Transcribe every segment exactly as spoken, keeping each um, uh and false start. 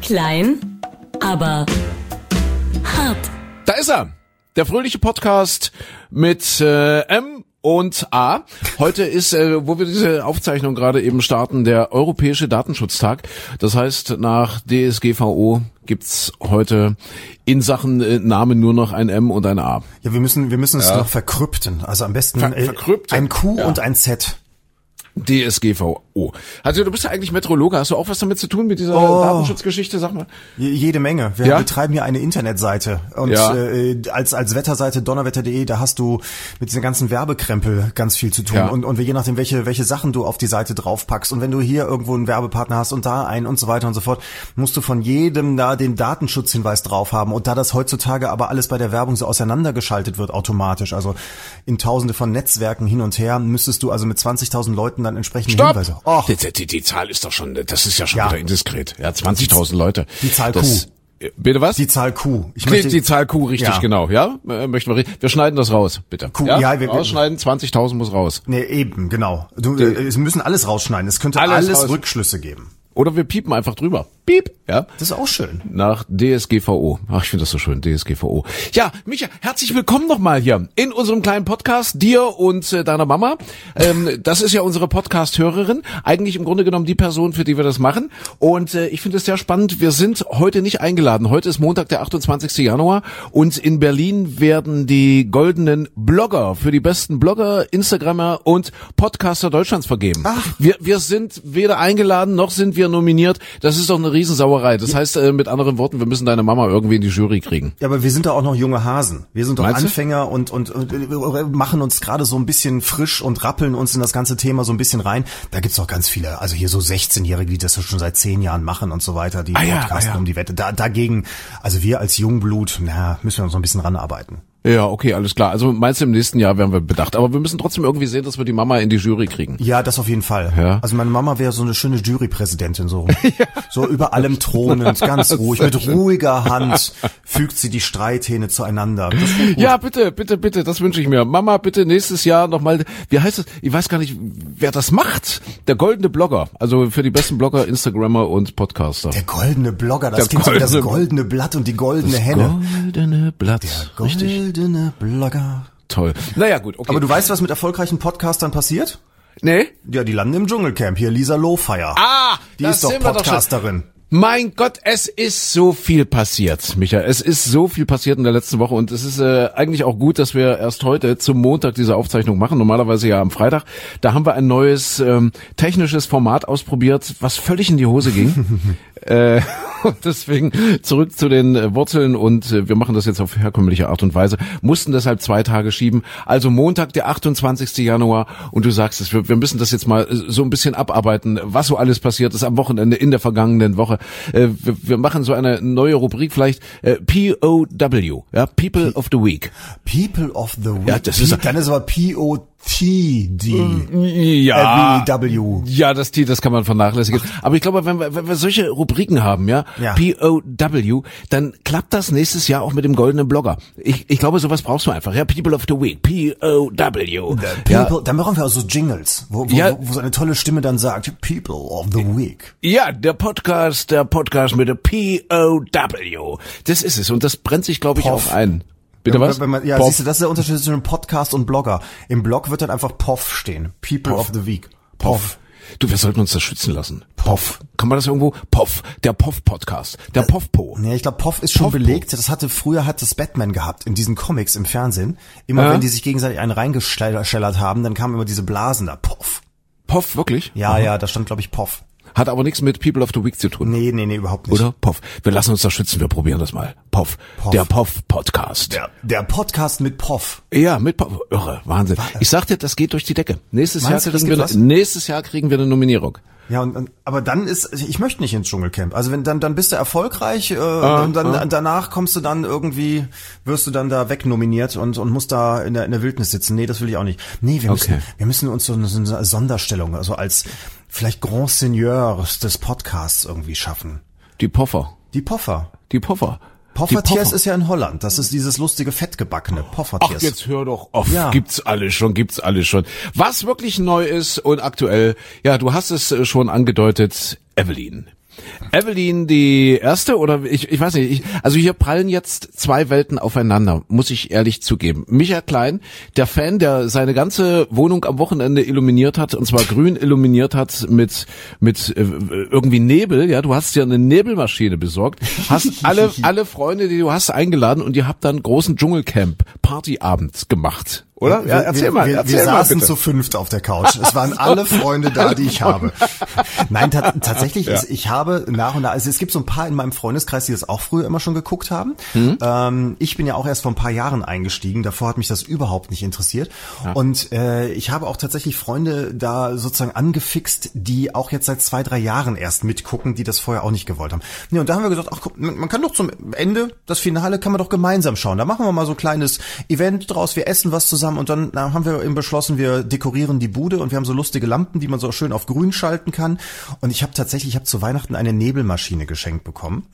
Klein, aber hart. Da ist er, der fröhliche Podcast mit äh, M und A. Heute ist, äh, wo wir diese Aufzeichnung gerade eben starten, der Europäische Datenschutztag. Das heißt, nach D S G V O gibt's heute in Sachen äh, Namen nur noch ein M und ein A. Ja, wir müssen, wir müssen es Ja. noch verkrypten. Also am besten Ver- äh, verkrypten? ein Q Ja. und ein Z. D S G V O. Also du bist ja eigentlich Meteorologe. Hast du auch was damit zu tun mit dieser Oh. Datenschutzgeschichte? Sag mal. Je- Jede Menge. Wir Ja? betreiben hier eine Internetseite und Ja. äh, als als Wetterseite donnerwetter punkt de, da hast du mit diesen ganzen Werbekrempel ganz viel zu tun Ja. und und je nachdem welche welche Sachen du auf die Seite draufpackst und wenn du hier irgendwo einen Werbepartner hast und da einen und so weiter und so fort, musst du von jedem da den Datenschutzhinweis drauf haben und da das heutzutage aber alles bei der Werbung so auseinandergeschaltet wird automatisch, also in Tausende von Netzwerken hin und her, müsstest du also mit zwanzigtausend Leuten dann entsprechend Stopp! Oh, Die, die, die Zahl ist doch schon, das ist ja schon Ja. wieder indiskret. Ja, zwanzigtausend Leute. Die Zahl das, Q. Bitte was? die Zahl Q. Ich Die, möchte, die Zahl Q, richtig, Ja. genau. Ja, äh, möchten wir reden. Wir schneiden das raus, bitte. Q, ja, ja, wir- wir- rausschneiden, zwanzigtausend muss raus. Nee, eben, genau. Du, äh, es müssen alles rausschneiden. Es könnte Alles alles, raus. Rückschlüsse geben. Oder wir piepen einfach drüber. Piep, ja. Das ist auch schön. Nach D S G V O. Ach, ich finde das so schön, D S G V O. Ja, Micha, herzlich willkommen nochmal hier in unserem kleinen Podcast, dir und äh, deiner Mama. Ähm, das ist ja unsere Podcast-Hörerin, eigentlich im Grunde genommen die Person, für die wir das machen. Und äh, ich finde es sehr spannend, wir sind heute nicht eingeladen. Heute ist Montag, der achtundzwanzigster Januar und in Berlin werden die goldenen Blogger für die besten Blogger, Instagrammer und Podcaster Deutschlands vergeben. Ach. Wir, wir sind weder eingeladen, noch sind wir nominiert. Das ist doch eine Riesensauerei. Das heißt, äh, mit anderen Worten, wir müssen deine Mama irgendwie in die Jury kriegen. Ja, aber wir sind da auch noch junge Hasen. Wir sind doch Meinst du? Anfänger und, und, und äh, machen uns gerade so ein bisschen frisch und rappeln uns in das ganze Thema so ein bisschen rein. Da gibt's auch ganz viele, also hier so sechzehnjährige, die das schon seit zehn Jahren machen und so weiter, die Ah ja, podcasten ah ja. um die Wette. Da, dagegen, also wir als Jungblut, na, müssen wir uns noch ein bisschen ranarbeiten. Ja, okay, alles klar. Also meinst du, im nächsten Jahr werden wir bedacht. Aber wir müssen trotzdem irgendwie sehen, dass wir die Mama in die Jury kriegen. Ja, das auf jeden Fall. Ja. Also meine Mama wäre so eine schöne Jurypräsidentin, so, so über allem thronend, ganz ruhig, mit ruhiger Hand fügt sie die Streithähne zueinander. Das ist gut. Ja, bitte, bitte, bitte, das wünsche ich mir. Mama, bitte nächstes Jahr nochmal, wie heißt es? Ich weiß gar nicht, wer das macht. Der goldene Blogger. Also für die besten Blogger, Instagrammer und Podcaster. Der goldene Blogger, das Der klingt so wie das goldene- goldene Blatt und die goldene Henne. Goldene Blatt. Richtig. Goldene Blogger. Toll. Naja, gut, okay. Aber du weißt, was mit erfolgreichen Podcastern passiert? nee? Ja, die landen im Dschungelcamp. Hier Lisa Lowfire. Ah, die das ist doch sind wir doch schon. Podcasterin. Mein Gott, es ist so viel passiert, Micha. Es ist so viel passiert in der letzten Woche und es ist äh, eigentlich auch gut, dass wir erst heute zum Montag diese Aufzeichnung machen. Normalerweise ja am Freitag. Da haben wir ein neues ähm, technisches Format ausprobiert, was völlig in die Hose ging. äh, und deswegen zurück zu den äh, Wurzeln und äh, wir machen das jetzt auf herkömmliche Art und Weise. Mussten deshalb zwei Tage schieben. Also Montag, der achtundzwanzigster Januar und du sagst es, wir, wir müssen das jetzt mal äh, so ein bisschen abarbeiten, was so alles passiert ist am Wochenende in der vergangenen Woche. Äh, wir, wir machen so eine neue Rubrik vielleicht, äh, P O W, ja, People of the Week. People of the Week. Ja, das ist- Dann ist aber P O T D. Ja, Äh, wie W. ja, das T, das kann man vernachlässigen. Aber ich glaube, wenn wir, wenn wir solche Rubriken haben, ja, Ja. P O W, dann klappt das nächstes Jahr auch mit dem goldenen Blogger. Ich, ich glaube, sowas brauchst du einfach, ja, People of the Week, P O W. Ja, People, dann brauchen wir auch so Jingles, wo, wo, Ja. wo, wo so eine tolle Stimme dann sagt, People of the Week. ja, der Podcast, der Podcast mit der P O W. Das ist es und das brennt sich, glaube ich, Poff. auch ein. Bitte was? Wenn man, ja, Poff. siehst du, das ist der Unterschied zwischen Podcast und Blogger. Im Blog wird dann einfach Poff stehen. People Poff. of the Week. Poff. Du, wir sollten uns das schützen lassen. Poff. Kann man das irgendwo? Poff. Der Poff-Podcast. Der Poff-Po. Nee, ich glaube, Poff ist schon Poff-Po. belegt. Das hatte, früher hat das Batman gehabt, in diesen Comics im Fernsehen. Immer Ja. wenn die sich gegenseitig einen reingeschellert haben, dann kamen immer diese Blasen da. Poff. Poff, wirklich? Ja, ja, da stand, glaube ich, Poff. Hat aber nichts mit People of the Week zu tun. Nee, nee, nee, überhaupt nicht. Oder? Poff. Wir lassen uns das schützen, wir probieren das mal. Poff. Poff. Der Poff-Podcast. Der, der Podcast mit Poff. Ja, mit Poff. Irre, Wahnsinn. Ich sag dir, das geht durch die Decke. Nächstes Jahr Meinst du, das kriegen wir, geht was? nächstes Jahr kriegen wir eine Nominierung. Ja, und, und aber dann ist, ich möchte nicht ins Dschungelcamp. Also wenn dann dann bist du erfolgreich äh, und dann ah. danach kommst du dann irgendwie, wirst du dann da wegnominiert und und musst da in der in der Wildnis sitzen. Nee, das will ich auch nicht. Nee, wir müssen Okay. wir müssen uns so eine, so eine Sonderstellung, also als vielleicht Grand Seigneurs des Podcasts irgendwie schaffen. Die Poffer. Die Poffer. Die Poffer. Poffertiers ist ja in Holland. Das ist dieses lustige fettgebackene Ach, Poffertiers. jetzt hör doch auf. Ja. Gibt's alles schon, gibt's alles schon. Was wirklich neu ist und aktuell, ja, du hast es äh, schon angedeutet, Evelyn. Evelyn die erste oder ich ich weiß nicht, ich, also hier prallen jetzt zwei Welten aufeinander, muss ich ehrlich zugeben. Micha Klein, der Fan, der seine ganze Wohnung am Wochenende illuminiert hat, und zwar grün illuminiert hat mit mit äh, irgendwie Nebel, ja, du hast dir eine Nebelmaschine besorgt, hast alle alle Freunde, die du hast, eingeladen und ihr habt dann großen Dschungelcamp Partyabend gemacht. Oder? Ja, erzähl wir, mal. Wir, erzähl wir mal saßen bitte. zu fünft auf der Couch. Es waren alle Freunde da, die ich habe. Nein, ta- tatsächlich, Ja. ist, ich habe nach und nach, also es gibt so ein paar in meinem Freundeskreis, die das auch früher immer schon geguckt haben. Mhm. Ähm, ich bin ja auch erst vor ein paar Jahren eingestiegen. Davor hat mich das überhaupt nicht interessiert. Ja. Und äh, ich habe auch tatsächlich Freunde da sozusagen angefixt, die auch jetzt seit zwei, drei Jahren erst mitgucken, die das vorher auch nicht gewollt haben. Ja, und da haben wir gesagt, ach guck, man kann doch zum Ende, das Finale kann man doch gemeinsam schauen. Da machen wir mal so ein kleines Event draus, wir essen was zusammen und dann na, haben wir eben beschlossen, wir dekorieren die Bude und wir haben so lustige Lampen, die man so schön auf grün schalten kann. Und ich habe tatsächlich, ich habe zu Weihnachten eine Nebelmaschine geschenkt bekommen.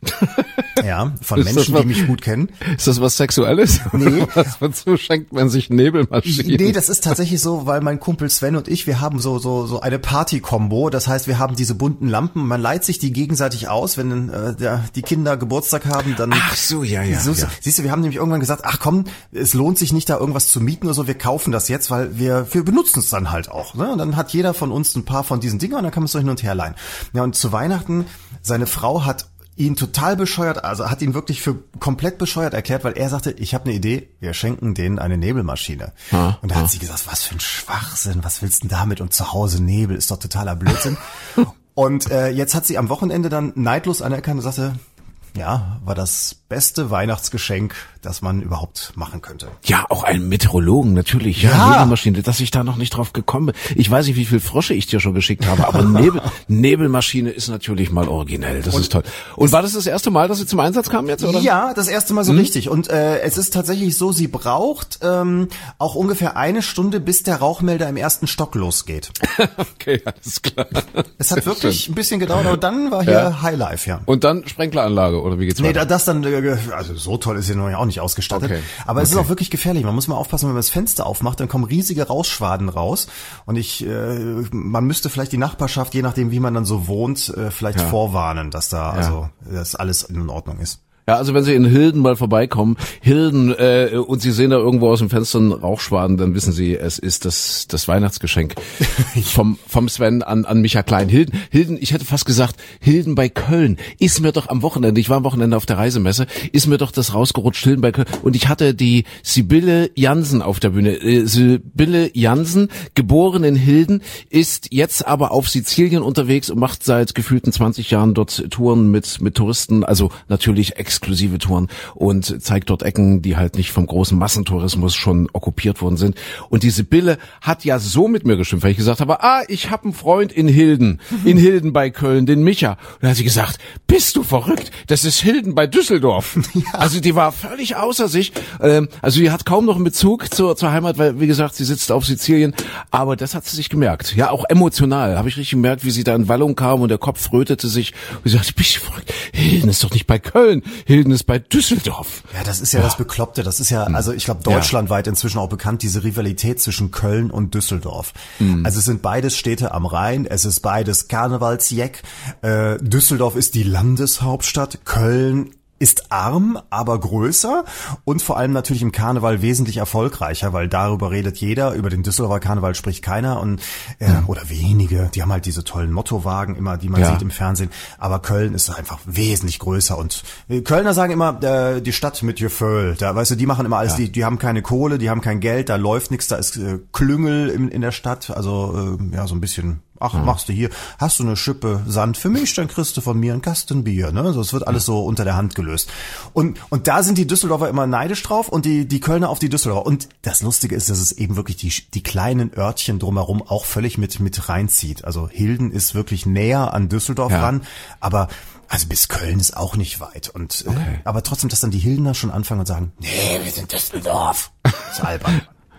Ja, von Ist Menschen, was, die mich gut kennen. Ist das was Sexuelles? Nee. Was, wozu schenkt man sich Nebelmaschinen? Nee, das ist tatsächlich so, weil mein Kumpel Sven und ich, wir haben so so so eine Party-Kombo. Das heißt, wir haben diese bunten Lampen, man leiht sich die gegenseitig aus, wenn äh, der, die Kinder Geburtstag haben, dann... Ach so, ja, ja, so, ja. Siehst du, wir haben nämlich irgendwann gesagt, ach komm, es lohnt sich nicht, da irgendwas zu mieten oder so, wir kaufen das jetzt, weil wir wir benutzen es dann halt auch. Ne? Und dann hat jeder von uns ein paar von diesen Dingern und dann kann man es so hin und her leihen. Ja, und zu Weihnachten, seine Frau hat ihn total bescheuert, also hat ihn wirklich für komplett bescheuert erklärt, weil er sagte, ich habe eine Idee, wir schenken denen eine Nebelmaschine. Ah, und da ah. hat sie gesagt, was für ein Schwachsinn, was willst du denn damit? Und zu Hause Nebel, ist doch totaler Blödsinn. Und äh, jetzt hat sie am Wochenende dann neidlos anerkannt und sagte, ja, war das beste Weihnachtsgeschenk, das man überhaupt machen könnte. Ja, auch einen Meteorologen, natürlich. Ja, Ja. Nebelmaschine, dass ich da noch nicht drauf gekommen bin. Ich weiß nicht, wie viel Frosche ich dir schon geschickt habe, aber Nebel, Nebelmaschine ist natürlich mal originell. Das Und ist toll. Und war das das erste Mal, dass sie zum Einsatz kam jetzt, oder? Ja, das erste Mal so hm? richtig. Und äh, es ist tatsächlich so, sie braucht ähm, auch ungefähr eine Stunde, bis der Rauchmelder im ersten Stock losgeht. Okay, alles klar. Es hat wirklich ein bisschen gedauert, aber dann war hier Ja. Highlife, ja. Und dann Sprenkleranlage, oder wie geht's Nee, weiter? da- das dann, äh, also so toll ist sie noch auch nicht ausgestattet. Okay. Aber es Okay. ist auch wirklich gefährlich. Man muss mal aufpassen, wenn man das Fenster aufmacht, dann kommen riesige Rauchschwaden raus. Und ich, äh, man müsste vielleicht die Nachbarschaft, je nachdem wie man dann so wohnt, äh, vielleicht Ja. vorwarnen, dass da also dass alles in Ordnung ist. Ja, also wenn Sie in Hilden mal vorbeikommen, Hilden, äh, und Sie sehen da irgendwo aus dem Fenster einen Rauchschwaden, dann wissen Sie, es ist das das Weihnachtsgeschenk vom vom Sven an an Micha Klein. Hilden, Hilden, ich hätte fast gesagt, Hilden bei Köln ist mir doch am Wochenende, ich war am Wochenende auf der Reisemesse, ist mir doch das rausgerutscht, Hilden bei Köln. Und ich hatte die Sibylle Jansen auf der Bühne. Äh, Sibylle Jansen, geboren in Hilden, ist jetzt aber auf Sizilien unterwegs und macht seit gefühlten zwanzig Jahren dort Touren mit mit Touristen, also natürlich exklusive Touren, und zeigt dort Ecken, die halt nicht vom großen Massentourismus schon okkupiert worden sind. Und die Sibylle hat ja so mit mir geschimpft, weil ich gesagt habe, ah, ich habe einen Freund in Hilden, in Hilden bei Köln, den Micha. Und dann hat sie gesagt, bist du verrückt? Das ist Hilden bei Düsseldorf. Ja. Also die war völlig außer sich. Ähm, also die hat kaum noch einen Bezug zur, zur Heimat, weil, wie gesagt, sie sitzt auf Sizilien. Aber das hat sie sich gemerkt. Ja, auch emotional habe ich richtig gemerkt, wie sie da in Wallung kam und der Kopf rötete sich. Und sie sagte, bist du verrückt? Hilden ist doch nicht bei Köln. Hilden ist bei Düsseldorf. Ja, das ist ja, ja. das Bekloppte. Das ist ja, also ich glaube, deutschlandweit ja. inzwischen auch bekannt, diese Rivalität zwischen Köln und Düsseldorf. Mhm. Also es sind beides Städte am Rhein, es ist beides Karnevalsjeck. Äh, Düsseldorf ist die Landeshauptstadt, Köln ist arm, aber größer und vor allem natürlich im Karneval wesentlich erfolgreicher, weil darüber redet jeder, über den Düsseldorfer Karneval spricht keiner und äh, mhm. oder wenige, die haben halt diese tollen Mottowagen immer, die man ja. sieht im Fernsehen, aber Köln ist einfach wesentlich größer und äh, Kölner sagen immer, äh, die Stadt mit Gefühl, da weißt du, die machen immer alles, ja. die die haben keine Kohle, die haben kein Geld, da läuft nichts, da ist äh, Klüngel in, in der Stadt, also äh, ja, so ein bisschen. Ach, mhm. machst du hier, hast du eine Schippe Sand für mich, dann kriegst du von mir ein Kasten Bier, ne? So, es wird alles so unter der Hand gelöst. Und, und da sind die Düsseldorfer immer neidisch drauf und die, die Kölner auf die Düsseldorfer. Und das Lustige ist, dass es eben wirklich die, die kleinen Örtchen drumherum auch völlig mit, mit reinzieht. Also Hilden ist wirklich näher an Düsseldorf ja. ran, aber also bis Köln ist auch nicht weit. Und, okay. äh, aber trotzdem, dass dann die Hildener schon anfangen und sagen, nee, wir sind Düsseldorf. Das ist albern.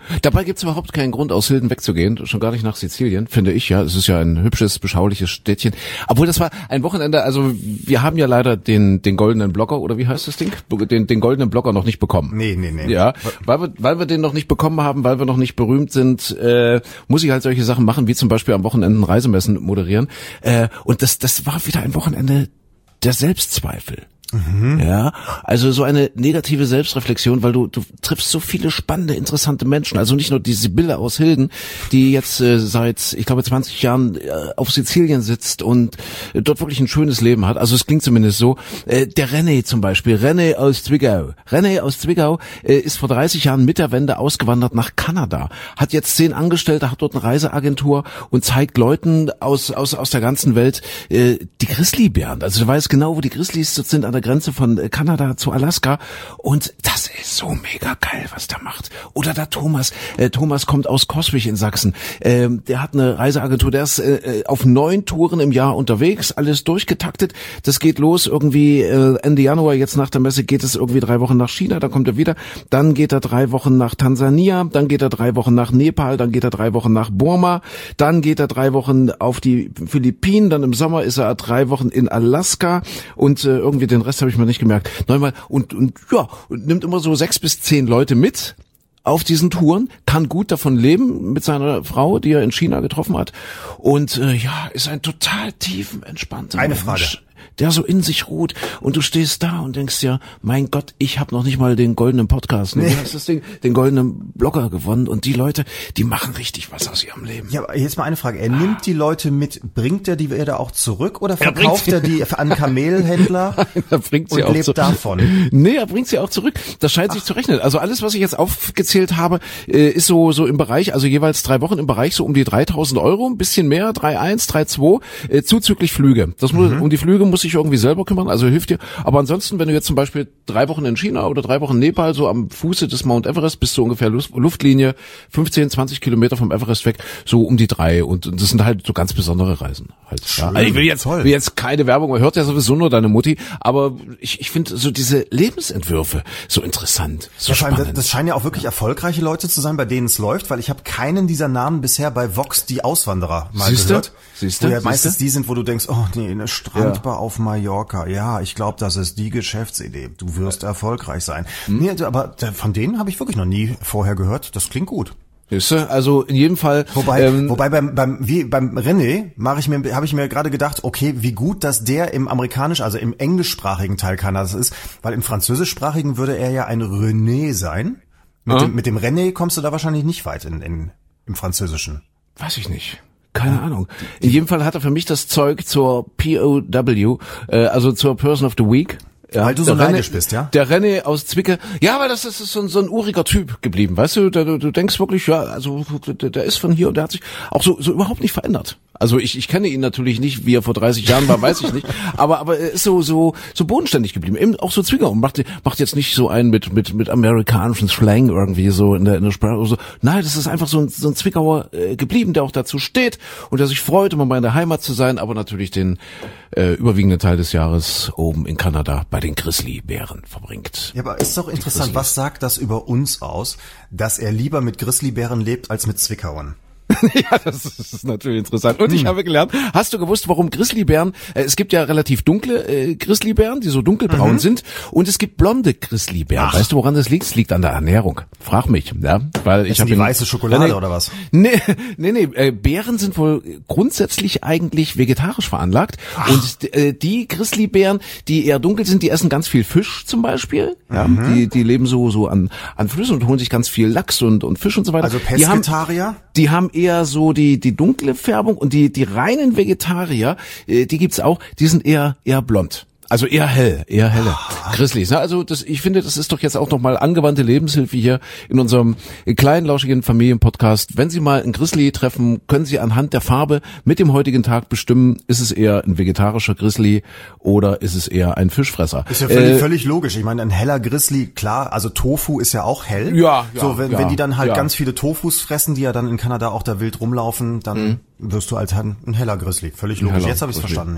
Dabei gibt's überhaupt keinen Grund, aus Hilden wegzugehen, schon gar nicht nach Sizilien, finde ich, ja. Es ist ja ein hübsches, beschauliches Städtchen. Obwohl, das war ein Wochenende, also wir haben ja leider den den goldenen Blocker, oder wie heißt das Ding? Den, den goldenen Blocker noch nicht bekommen. Nee, nee, nee. Ja, weil wir, weil wir den noch nicht bekommen haben, weil wir noch nicht berühmt sind, äh, muss ich halt solche Sachen machen, wie zum Beispiel am Wochenende Reisemessen moderieren. Äh, und das, das war wieder ein Wochenende der Selbstzweifel. Mhm. Ja, also so eine negative Selbstreflexion, weil du du triffst so viele spannende, interessante Menschen. Also nicht nur die Sibylle aus Hilden, die jetzt äh, seit, ich glaube, zwanzig Jahren äh, auf Sizilien sitzt und äh, dort wirklich ein schönes Leben hat. Also es klingt zumindest so. Äh, der René zum Beispiel, René aus Zwickau. René aus Zwickau äh, ist vor dreißig Jahren mit der Wende ausgewandert nach Kanada, hat jetzt zehn Angestellte, hat dort eine Reiseagentur und zeigt Leuten aus aus aus der ganzen Welt äh, die Grizzlybären. Also du weißt genau, wo die Grizzlies sind, an der Grenze von Kanada zu Alaska, und das ist so mega geil, was der macht. Oder der Thomas, äh, Thomas kommt aus Coswig in Sachsen, ähm, der hat eine Reiseagentur, der ist äh, auf neun Touren im Jahr unterwegs, alles durchgetaktet, das geht los irgendwie äh, Ende Januar, jetzt nach der Messe geht es irgendwie drei Wochen nach China, dann kommt er wieder, dann geht er drei Wochen nach Tansania, dann geht er drei Wochen nach Nepal, dann geht er drei Wochen nach Burma, dann geht er drei Wochen auf die Philippinen, dann im Sommer ist er drei Wochen in Alaska und äh, irgendwie den Rest habe ich mir nicht gemerkt. Neunmal und und ja, und nimmt immer so sechs bis zehn Leute mit auf diesen Touren, kann gut davon leben mit seiner Frau, die er in China getroffen hat, und äh, ja, ist ein total tiefenentspannter Eine Mensch, Frage. der so in sich ruht, und du stehst da und denkst dir, mein Gott, ich habe noch nicht mal den goldenen Podcast, ne? Nee. Du hast das Ding, den goldenen Blogger gewonnen, und die Leute, die machen richtig was aus ihrem Leben. Ja, aber jetzt mal eine Frage. Er nimmt die Leute mit, bringt er die wieder auch zurück oder Er verkauft bringt er die an Kamelhändler Er bringt sie und auch lebt zurück. davon? Nee, er bringt sie auch zurück. Das scheint sich zu rechnen. Also alles, was ich jetzt aufgezählt habe, äh, ist so so im Bereich, also jeweils drei Wochen im Bereich so um die dreitausend Euro, ein bisschen mehr, drei Komma eins, drei Komma zwei, äh, zuzüglich Flüge. Das muss, um die Flüge muss ich irgendwie selber kümmern, also hilft dir. Aber ansonsten, wenn du jetzt zum Beispiel drei Wochen in China oder drei Wochen in Nepal, so am Fuße des Mount Everest, bist du ungefähr Luft, Luftlinie fünfzehn, zwanzig Kilometer vom Everest weg, so um die drei. Und, und das sind halt so ganz besondere Reisen. Halt. Ja. Also ich will jetzt, will jetzt keine Werbung, man hört ja sowieso nur deine Mutti, aber ich, ich finde so diese Lebensentwürfe so interessant, so Ja, vor allem, spannend. das, das scheinen ja auch wirklich erfolgreiche Leute zu sein, bei denen es läuft, weil ich habe keinen dieser Namen bisher bei Vox die Auswanderer mal Siehste? gehört. Siehste? Wo ja Siehste? meistens die sind, wo du denkst, oh nee, eine Strandbar auf Mallorca. Ja, ich glaube, das ist die Geschäftsidee. Du wirst erfolgreich sein. Hm? Nee, aber von denen habe ich wirklich noch nie vorher gehört. Das klingt gut. Siehste? Also in jedem Fall. Wobei, ähm, wobei beim beim wie beim René mache ich mir habe ich mir gerade gedacht, okay, wie gut, dass der im amerikanisch, also im englischsprachigen Teil Kanadas ist, weil im französischsprachigen würde er ja ein René sein. Mit Ah. dem mit dem René kommst du da wahrscheinlich nicht weit in, in im Französischen. Weiß ich nicht. Keine Ahnung. In jedem Fall hat er für mich das Zeug zur P O W, äh, also zur Person of the Week. Ja, Weil du so der René- neidisch bist, ja? Der René aus Zwickau. Ja, weil das, das ist so ein, so ein uriger Typ geblieben, weißt du? Du, du denkst wirklich, ja, also der, der ist von hier und der hat sich auch so, so überhaupt nicht verändert. Also ich, ich kenne ihn natürlich nicht, wie er vor dreißig Jahren war, weiß ich nicht. Aber, aber er ist so, so, so bodenständig geblieben. Eben auch so Zwickau und macht, macht jetzt nicht so einen mit, mit, mit amerikanischen Slang irgendwie so in der, in der Sprache oder so. Nein, das ist einfach so ein, so ein Zwickauer äh, geblieben, der auch dazu steht und der sich freut, immer mal in der Heimat zu sein, aber natürlich den äh, überwiegenden Teil des Jahres oben in Kanada bei den Grizzlybären verbringt. Ja, aber ist doch interessant, was sagt das über uns aus, dass er lieber mit Grizzlybären lebt als mit Zwickauern? Ja, das ist natürlich interessant. Und ich habe gelernt, hast du gewusst, warum Grizzlybären, äh, es gibt ja relativ dunkle äh, Grizzlybären, die so dunkelbraun Mhm. sind, und es gibt blonde Grizzlybären. Ach. Weißt du, woran das liegt? Es liegt an der Ernährung. Frag mich, ja, weil ich Essen habe die weiße Schokolade oder was? Nee, nee, nee, äh, Bären sind wohl grundsätzlich eigentlich vegetarisch veranlagt. Und äh, die Grizzlybären, die eher dunkel sind, die essen ganz viel Fisch zum Beispiel. Ja, Mhm. die die leben so so an an Flüssen und holen sich ganz viel Lachs und und Fisch und so weiter. Also Die haben, Pesketarier? die haben eher so die die dunkle Färbung, und die die reinen Vegetarier, äh, die gibt's auch, die sind eher eher blond. Also eher hell, eher helle Grizzlies. Ne? Also das, ich finde, das ist doch jetzt auch nochmal angewandte Lebenshilfe hier in unserem kleinen, lauschigen Familienpodcast. Wenn Sie mal einen Grizzly treffen, können Sie anhand der Farbe mit dem heutigen Tag bestimmen, ist es eher ein vegetarischer Grizzly oder ist es eher ein Fischfresser. Ist ja völlig, Äh, völlig logisch. Ich meine, ein heller Grizzly, klar, also Tofu ist ja auch hell. Ja, ja, So, wenn, ja, wenn die dann halt ja. ganz viele Tofus fressen, die ja dann in Kanada auch da wild rumlaufen, dann wirst du halt ein, ein heller Grizzly. Völlig logisch. heller Jetzt habe ich es Grizzly. verstanden, ja.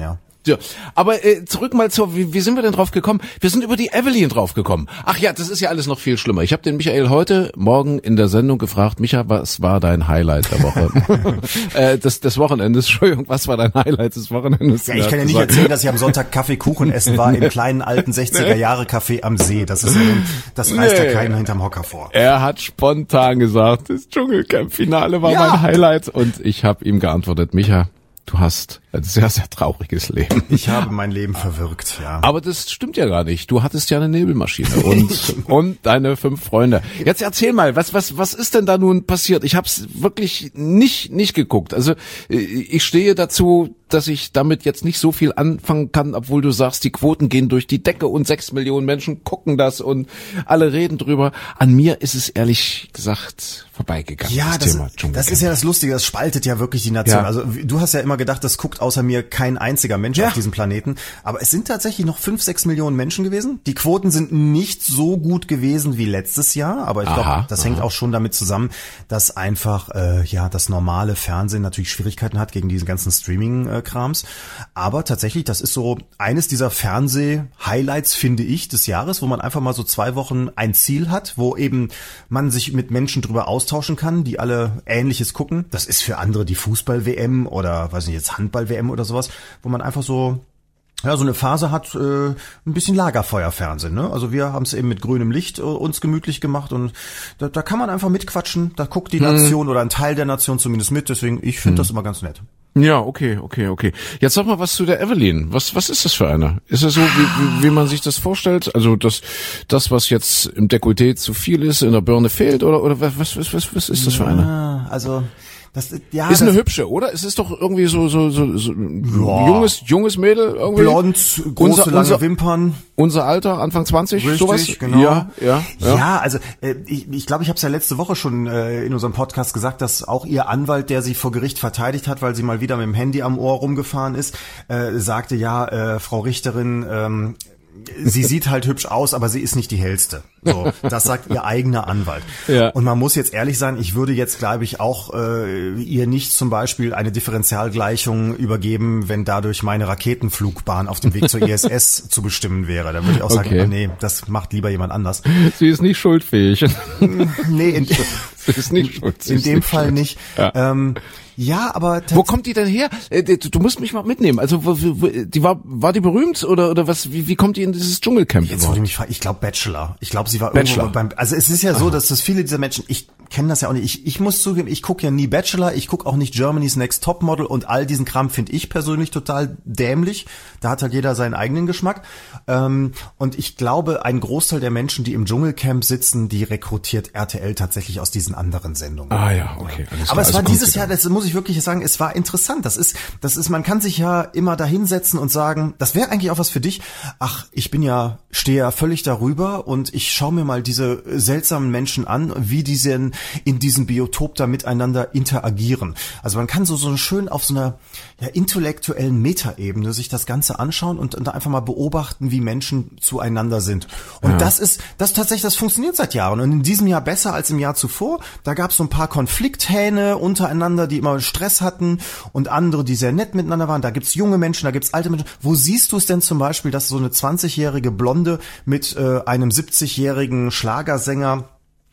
Ja, aber äh, zurück mal zur, wie, wie sind wir denn drauf gekommen? Wir sind über die Evelyn drauf gekommen. Ach ja, das ist ja alles noch viel schlimmer. Ich habe den Michael heute Morgen in der Sendung gefragt, Micha, was war dein Highlight der Woche? äh, des, des Wochenendes, Entschuldigung, was war dein Highlight des Wochenendes? Ja, ich kann ja nicht erzählen, dass ich am Sonntag Kaffeekuchen essen war im kleinen alten sechziger-Jahre-Café am See. Das ist das reißt ja Nee. keinen hinterm Hocker vor. Er hat spontan gesagt, das Dschungelcamp-Finale war Ja. mein Highlight und ich habe ihm geantwortet, Micha, du hast ein sehr, sehr trauriges Leben. Ich habe mein Leben verwirkt, ja. Aber das stimmt ja gar nicht. Du hattest ja eine Nebelmaschine und und deine fünf Freunde. Jetzt erzähl mal, was was was ist denn da nun passiert? Ich habe es wirklich nicht nicht geguckt. Also ich stehe dazu, dass ich damit jetzt nicht so viel anfangen kann, obwohl du sagst, die Quoten gehen durch die Decke und sechs Millionen Menschen gucken das und alle reden drüber. An mir ist es ehrlich gesagt vorbeigegangen. Ja, das, Thema das Dschungelcamp. ist ja das Lustige, das spaltet ja wirklich die Nation. Ja. Also du hast ja immer gedacht, das guckt außer mir kein einziger Mensch Ja. auf diesem Planeten. Aber es sind tatsächlich noch fünf, sechs Millionen Menschen gewesen. Die Quoten sind nicht so gut gewesen wie letztes Jahr, aber ich Aha, glaube, das aha. hängt auch schon damit zusammen, dass einfach äh, ja das normale Fernsehen natürlich Schwierigkeiten hat gegen diesen ganzen Streaming-Krams. Aber tatsächlich, das ist so eines dieser Fernseh-Highlights, finde ich, des Jahres, wo man einfach mal so zwei Wochen ein Ziel hat, wo eben man sich mit Menschen drüber austauschen kann, die alle Ähnliches gucken. Das ist für andere die Fußball-W M oder, weiß nicht, jetzt Handball-W M oder sowas, wo man einfach so ja, so eine Phase hat, äh, ein bisschen Lagerfeuerfernsehen, ne? Also wir haben es eben mit grünem Licht äh, uns gemütlich gemacht und da, da kann man einfach mitquatschen, da guckt die Nation oder ein Teil der Nation zumindest mit, deswegen, ich finde das immer ganz nett. Ja, okay, okay, okay. Jetzt sag mal was zu der Evelyn. Was, was ist das für eine? Ist es so, wie, wie, wie man sich das vorstellt? Also das, das, was jetzt im Dekolleté zu viel ist, in der Birne fehlt, oder, oder was, was, was, was ist das für eine? Ah, also, das, ja. Ist das, eine hübsche, oder? Es ist doch irgendwie so, so, so, so Ja. junges, junges Mädel irgendwie. blond, große, unser, lange unser, Wimpern. Unser Alter, Anfang zwanzig, Richtig, sowas? genau. Ja, ja, ja. Ja, also äh, ich glaube, ich, glaub, ich habe es ja letzte Woche schon äh, in unserem Podcast gesagt, dass auch ihr Anwalt, der sie vor Gericht verteidigt hat, weil sie mal wieder mit dem Handy am Ohr rumgefahren ist, äh, sagte, ja, äh, Frau Richterin, ähm, sie sieht halt hübsch aus, aber sie ist nicht die hellste. So, das sagt ihr eigener Anwalt. Ja. Und man muss jetzt ehrlich sein, ich würde jetzt, glaube ich, auch äh, ihr nicht zum Beispiel eine Differentialgleichung übergeben, wenn dadurch meine Raketenflugbahn auf dem Weg zur I S S zu bestimmen wäre. Da würde ich auch sagen, Okay. oh, nee, das macht lieber jemand anders. Sie ist nicht schuldfähig. Nee, in, Sie ist nicht schuld. Sie in ist dem nicht Fall schuld. nicht. Ja. Ähm, ja, aber Wo kommt die denn her? Äh, Du, du musst mich mal mitnehmen. Also, wo, wo, die war, war die berühmt oder oder was? Wie, wie kommt die in dieses Dschungelcamp Jetzt wurde mich fragen, ich glaube Bachelor. Ich glaube, sie war Bachelor. irgendwo beim, also es ist ja so, dass das viele dieser Menschen, ich kenne das ja auch nicht, ich, ich muss zugeben, ich gucke ja nie Bachelor, ich gucke auch nicht Germany's Next Topmodel und all diesen Kram finde ich persönlich total dämlich. Da hat halt jeder seinen eigenen Geschmack. Ähm, und ich glaube, ein Großteil der Menschen, die im Dschungelcamp sitzen, die rekrutiert R T L tatsächlich aus diesen anderen Sendungen. Ah ja, okay. Alles Aber klar. es Also war kommt dieses sie Jahr, da. das muss ich wirklich sagen, es war interessant. Das ist, das ist, man kann sich ja immer da hinsetzen und sagen, das wäre eigentlich auch was für dich. Ach, ich bin ja, stehe ja völlig darüber und ich schaue mir mal diese seltsamen Menschen an, wie die denn in diesem Biotop da miteinander interagieren. Also man kann so, so schön auf so einer ja, intellektuellen Metaebene sich das Ganze anschauen und, und einfach mal beobachten, wie Menschen zueinander sind. Und Ja. das ist, das tatsächlich, das funktioniert seit Jahren. Und in diesem Jahr besser als im Jahr zuvor. Da gab es so ein paar Konflikthähne untereinander, die immer Stress hatten und andere, die sehr nett miteinander waren. Da gibt's junge Menschen, da gibt's alte Menschen. Wo siehst du es denn zum Beispiel, dass so eine zwanzigjährige Blonde mit äh, einem siebzigjährigen Schlagersänger,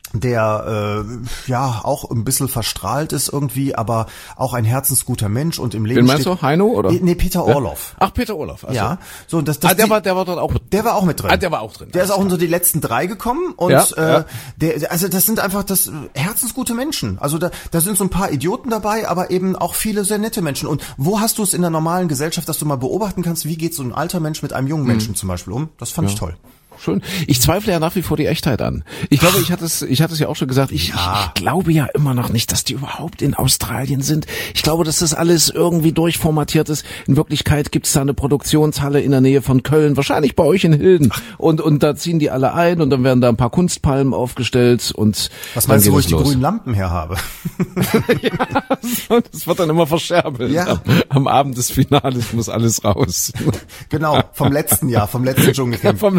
der äh, ja auch ein bisschen verstrahlt ist irgendwie, aber auch ein herzensguter Mensch und im Leben Wen meinst steht, du? Heino oder? Nee, Peter Ja. Orloff. Ach, Peter Orloff. Also. Ja, so und das, das Ah, der die- war, der war dort auch. der war auch mit drin. Ah, der war auch drin. Der ist auch unter die letzten drei gekommen und Ja, äh, ja. der, also das sind einfach das herzensgute Menschen. Also da, da sind so ein paar Idioten dabei, aber eben auch viele sehr nette Menschen. Und wo hast du es in der normalen Gesellschaft, dass du mal beobachten kannst, wie geht so ein alter Mensch mit einem jungen Menschen zum Beispiel um? Das fand ich toll. Schön. Ich zweifle ja nach wie vor die Echtheit an. Ich glaube, ich hatte es, ich hatte es ja auch schon gesagt. Ich, Ja. ich, ich glaube ja immer noch nicht, dass die überhaupt in Australien sind. Ich glaube, dass das alles irgendwie durchformatiert ist. In Wirklichkeit gibt es da eine Produktionshalle in der Nähe von Köln, wahrscheinlich bei euch in Hilden. Und und da ziehen die alle ein und dann werden da ein paar Kunstpalmen aufgestellt und Was dann meinst du, geht wo es ich die los. grünen Lampen her habe? Das wird dann immer verscherbelt. Ja. Am, am Abend des Finales muss alles raus. Genau, vom letzten Jahr, vom letzten Dschungelcamp. Vom letzten Jahr.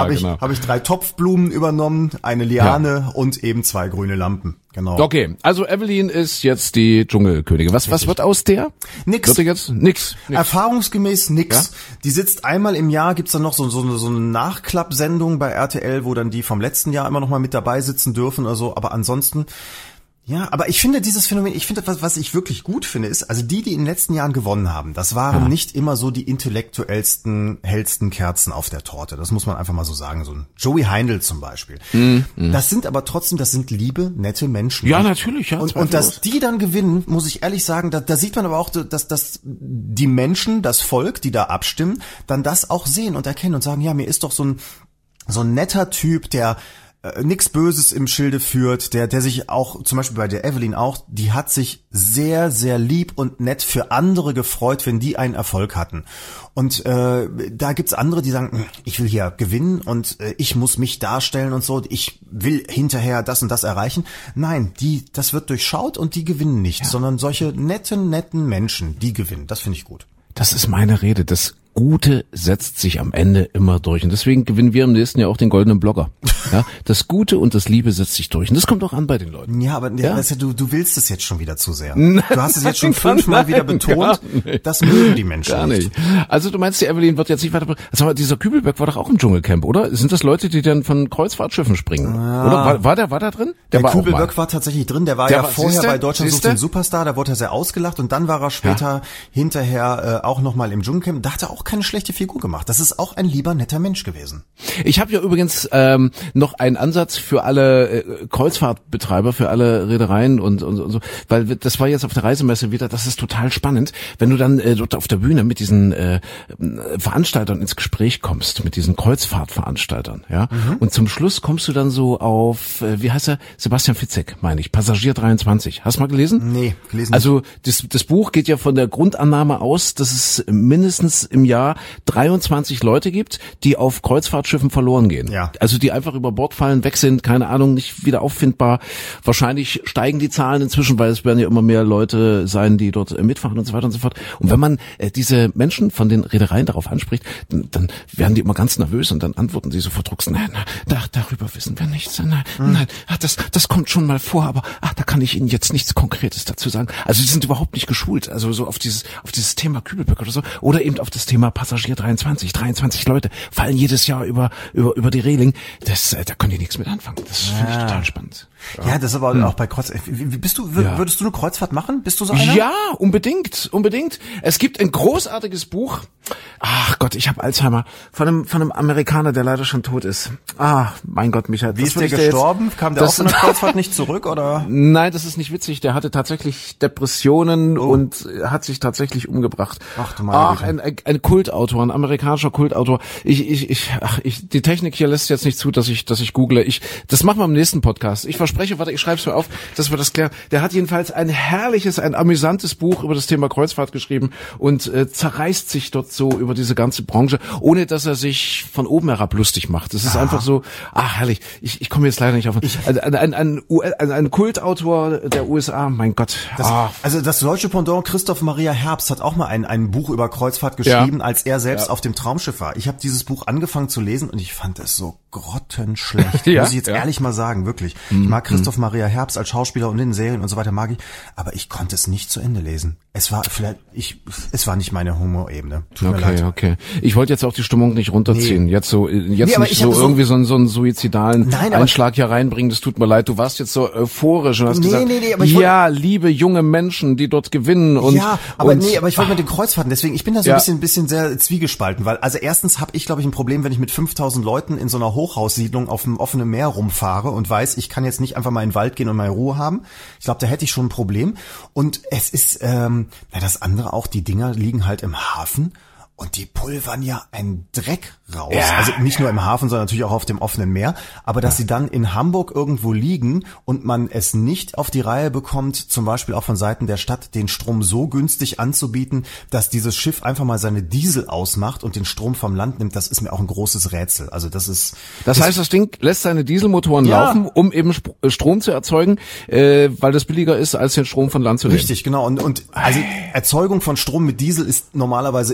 habe ich, genau. hab ich drei Topfblumen übernommen, eine Liane ja. und eben zwei grüne Lampen. Genau. Okay, also Evelyn ist jetzt die Dschungelkönigin. Was, was wird aus der? Nix. Wird jetzt nix, nix. Erfahrungsgemäß nix. Ja? Die sitzt einmal im Jahr, gibt's dann noch so, so, eine, so eine Nachklappsendung bei R T L, wo dann die vom letzten Jahr immer noch mal mit dabei sitzen dürfen oder so. Aber ansonsten, ja, aber ich finde dieses Phänomen, ich finde, was, was ich wirklich gut finde, ist, also die, die in den letzten Jahren gewonnen haben, das waren ja. nicht immer so die intellektuellsten, hellsten Kerzen auf der Torte. Das muss man einfach mal so sagen. So ein Joey Heindl zum Beispiel. Mhm. Das sind aber trotzdem, das sind liebe, nette Menschen. Ja, natürlich, ja. Und, und dass die dann gewinnen, muss ich ehrlich sagen, da, da sieht man aber auch, dass, dass die Menschen, das Volk, die da abstimmen, dann das auch sehen und erkennen und sagen, ja, mir ist doch so ein, so ein netter Typ, der nix Böses im Schilde führt, der der sich auch, zum Beispiel bei der Evelyn auch, die hat sich sehr, sehr lieb und nett für andere gefreut, wenn die einen Erfolg hatten. Und äh, da gibt's andere, die sagen, ich will hier gewinnen und äh, ich muss mich darstellen und so, ich will hinterher das und das erreichen. Nein, die, das wird durchschaut und die gewinnen nicht, ja. sondern solche netten, netten Menschen, die gewinnen. Das finde ich gut. Das ist meine Rede, das Gute setzt sich am Ende immer durch. Und deswegen gewinnen wir im nächsten Jahr auch den goldenen Blogger. Ja, das Gute und das Liebe setzt sich durch. Und das kommt auch an bei den Leuten. Ja, aber ja? Weißt du, du, du willst es jetzt schon wieder zu sehr. Nein, du hast es jetzt schon fünfmal nein, wieder betont. Das mögen die Menschen gar nicht. nicht. Also du meinst, die Evelyn wird jetzt nicht weiter... Sag mal, dieser Kübelberg war doch auch im Dschungelcamp, oder? Sind das Leute, die dann von Kreuzfahrtschiffen springen? Ja. Oder war, war der war der drin? Der, der war Kübelberg war tatsächlich drin. Der war der ja war, vorher siehste? bei Deutschland sucht den Superstar. Da wurde er sehr ausgelacht. Und dann war er später ja. hinterher äh, auch nochmal im Dschungelcamp. Da hat er auch keine schlechte Figur gemacht. Das ist auch ein lieber, netter Mensch gewesen. Ich habe ja übrigens ähm, noch einen Ansatz für alle äh, Kreuzfahrtbetreiber, für alle Reedereien und, und, und so, weil das war jetzt auf der Reisemesse wieder, das ist total spannend, wenn du dann äh, dort auf der Bühne mit diesen äh, Veranstaltern ins Gespräch kommst, mit diesen Kreuzfahrtveranstaltern, ja, mhm. und zum Schluss kommst du dann so auf, äh, wie heißt er, Sebastian Fitzek, meine ich, Passagier dreiundzwanzig. Hast du mal gelesen? Nee, gelesen nicht. Also das, das Buch geht ja von der Grundannahme aus, dass es mindestens im Jahr dreiundzwanzig Leute gibt, die auf Kreuzfahrtschiffen verloren gehen. Ja. Also die einfach über Bord fallen, weg sind, keine Ahnung, nicht wieder auffindbar. Wahrscheinlich steigen die Zahlen inzwischen, weil es werden ja immer mehr Leute sein, die dort mitfahren und so weiter und so fort. Und wenn man äh, diese Menschen von den Reedereien darauf anspricht, dann, dann werden die immer ganz nervös und dann antworten sie so verdruckst, nein, nein, da, darüber wissen wir nichts, nein, hm. nein, ach, das, das kommt schon mal vor, aber ach, da kann ich Ihnen jetzt nichts Konkretes dazu sagen. Also die sind überhaupt nicht geschult, also so auf dieses, auf dieses Thema Kübelberg oder so, oder eben auf das Thema Passagier dreiundzwanzig. dreiundzwanzig Leute fallen jedes Jahr über über über die Reling. Das, äh, da können die nichts mit anfangen. Das ja. finde ich total spannend. Ja, ja das ist aber hm. auch bei Kreuzfahrt. Bist du, ja. würdest du eine Kreuzfahrt machen? Bist du so einer? Ja, unbedingt, unbedingt. Es gibt ein großartiges Buch. Ach Gott, ich habe Alzheimer. Von einem von einem Amerikaner, der leider schon tot ist. Ah, mein Gott, Michael. Wie ist der gestorben? Jetzt, Kam der auch von der Kreuzfahrt nicht zurück, oder? Nein, das ist nicht witzig. Der hatte tatsächlich Depressionen oh. und hat sich tatsächlich umgebracht. Ach du meine Ach, ein, ein, ein Kultautor, ein amerikanischer Kultautor. Ich, ich, ich, ach, ich, die Technik hier lässt jetzt nicht zu, dass ich, dass ich google. Ich, das machen wir im nächsten Podcast. Ich verspreche, warte, ich schreibe es mir auf, dass wir das klären. Der hat jedenfalls ein herrliches, ein amüsantes Buch über das Thema Kreuzfahrt geschrieben und äh, zerreißt sich dort so über diese ganze Branche, ohne dass er sich von oben herab lustig macht. Das ist Aha. einfach so, ach herrlich. Ich, ich komme jetzt leider nicht auf. Ich, ein, ein, ein, ein, ein Kultautor der U S A, mein Gott. Das, ah. Also das deutsche Pendant Christoph Maria Herbst hat auch mal ein, ein Buch über Kreuzfahrt geschrieben, ja. als er selbst ja. auf dem Traumschiff war. Ich habe dieses Buch angefangen zu lesen und ich fand es so grottenschlecht. ja, muss ich jetzt ja. ehrlich mal sagen, wirklich. Mhm. Ich mag Christoph Maria Herbst als Schauspieler und in den Serien und so weiter mag ich, aber ich konnte es nicht zu Ende lesen. Es war vielleicht, ich, es war nicht meine Humorebene. Tut okay, mir leid. Okay. Ich wollte jetzt auch die Stimmung nicht runterziehen. Nee. Jetzt so, jetzt nee, nicht so irgendwie so, so einen suizidalen Nein, Einschlag hier reinbringen. Das tut mir leid. Du warst jetzt so euphorisch und hast nee, gesagt, nee, nee, aber ich ja, wollt... liebe junge Menschen, die dort gewinnen und ja, aber und, nee, aber ich wollte mit den Kreuzfahrten. Deswegen, ich bin da so ja. ein bisschen, bisschen sehr zwiegespalten, weil also erstens habe ich, glaube ich, ein Problem, wenn ich mit fünftausend Leuten in so einer Hochhaussiedlung auf dem offenen Meer rumfahre und weiß, ich kann jetzt nicht einfach mal in den Wald gehen und meine Ruhe haben. Ich glaube, da hätte ich schon ein Problem. Und es ist, ähm, na das andere auch, die Dinger liegen halt im Hafen. Und die pulvern ja einen Dreck raus. Ja, also nicht nur im Hafen, sondern natürlich auch auf dem offenen Meer. Aber dass ja. sie dann in Hamburg irgendwo liegen und man es nicht auf die Reihe bekommt, zum Beispiel auch von Seiten der Stadt, den Strom so günstig anzubieten, dass dieses Schiff einfach mal seine Diesel ausmacht und den Strom vom Land nimmt, das ist mir auch ein großes Rätsel. Also das ist... Das, das heißt, das Ding lässt seine Dieselmotoren ja. laufen, um eben Strom zu erzeugen, äh, weil das billiger ist, als den Strom von Land zu nehmen. Richtig, genau. Und, und also Erzeugung von Strom mit Diesel ist normalerweise immer teuer.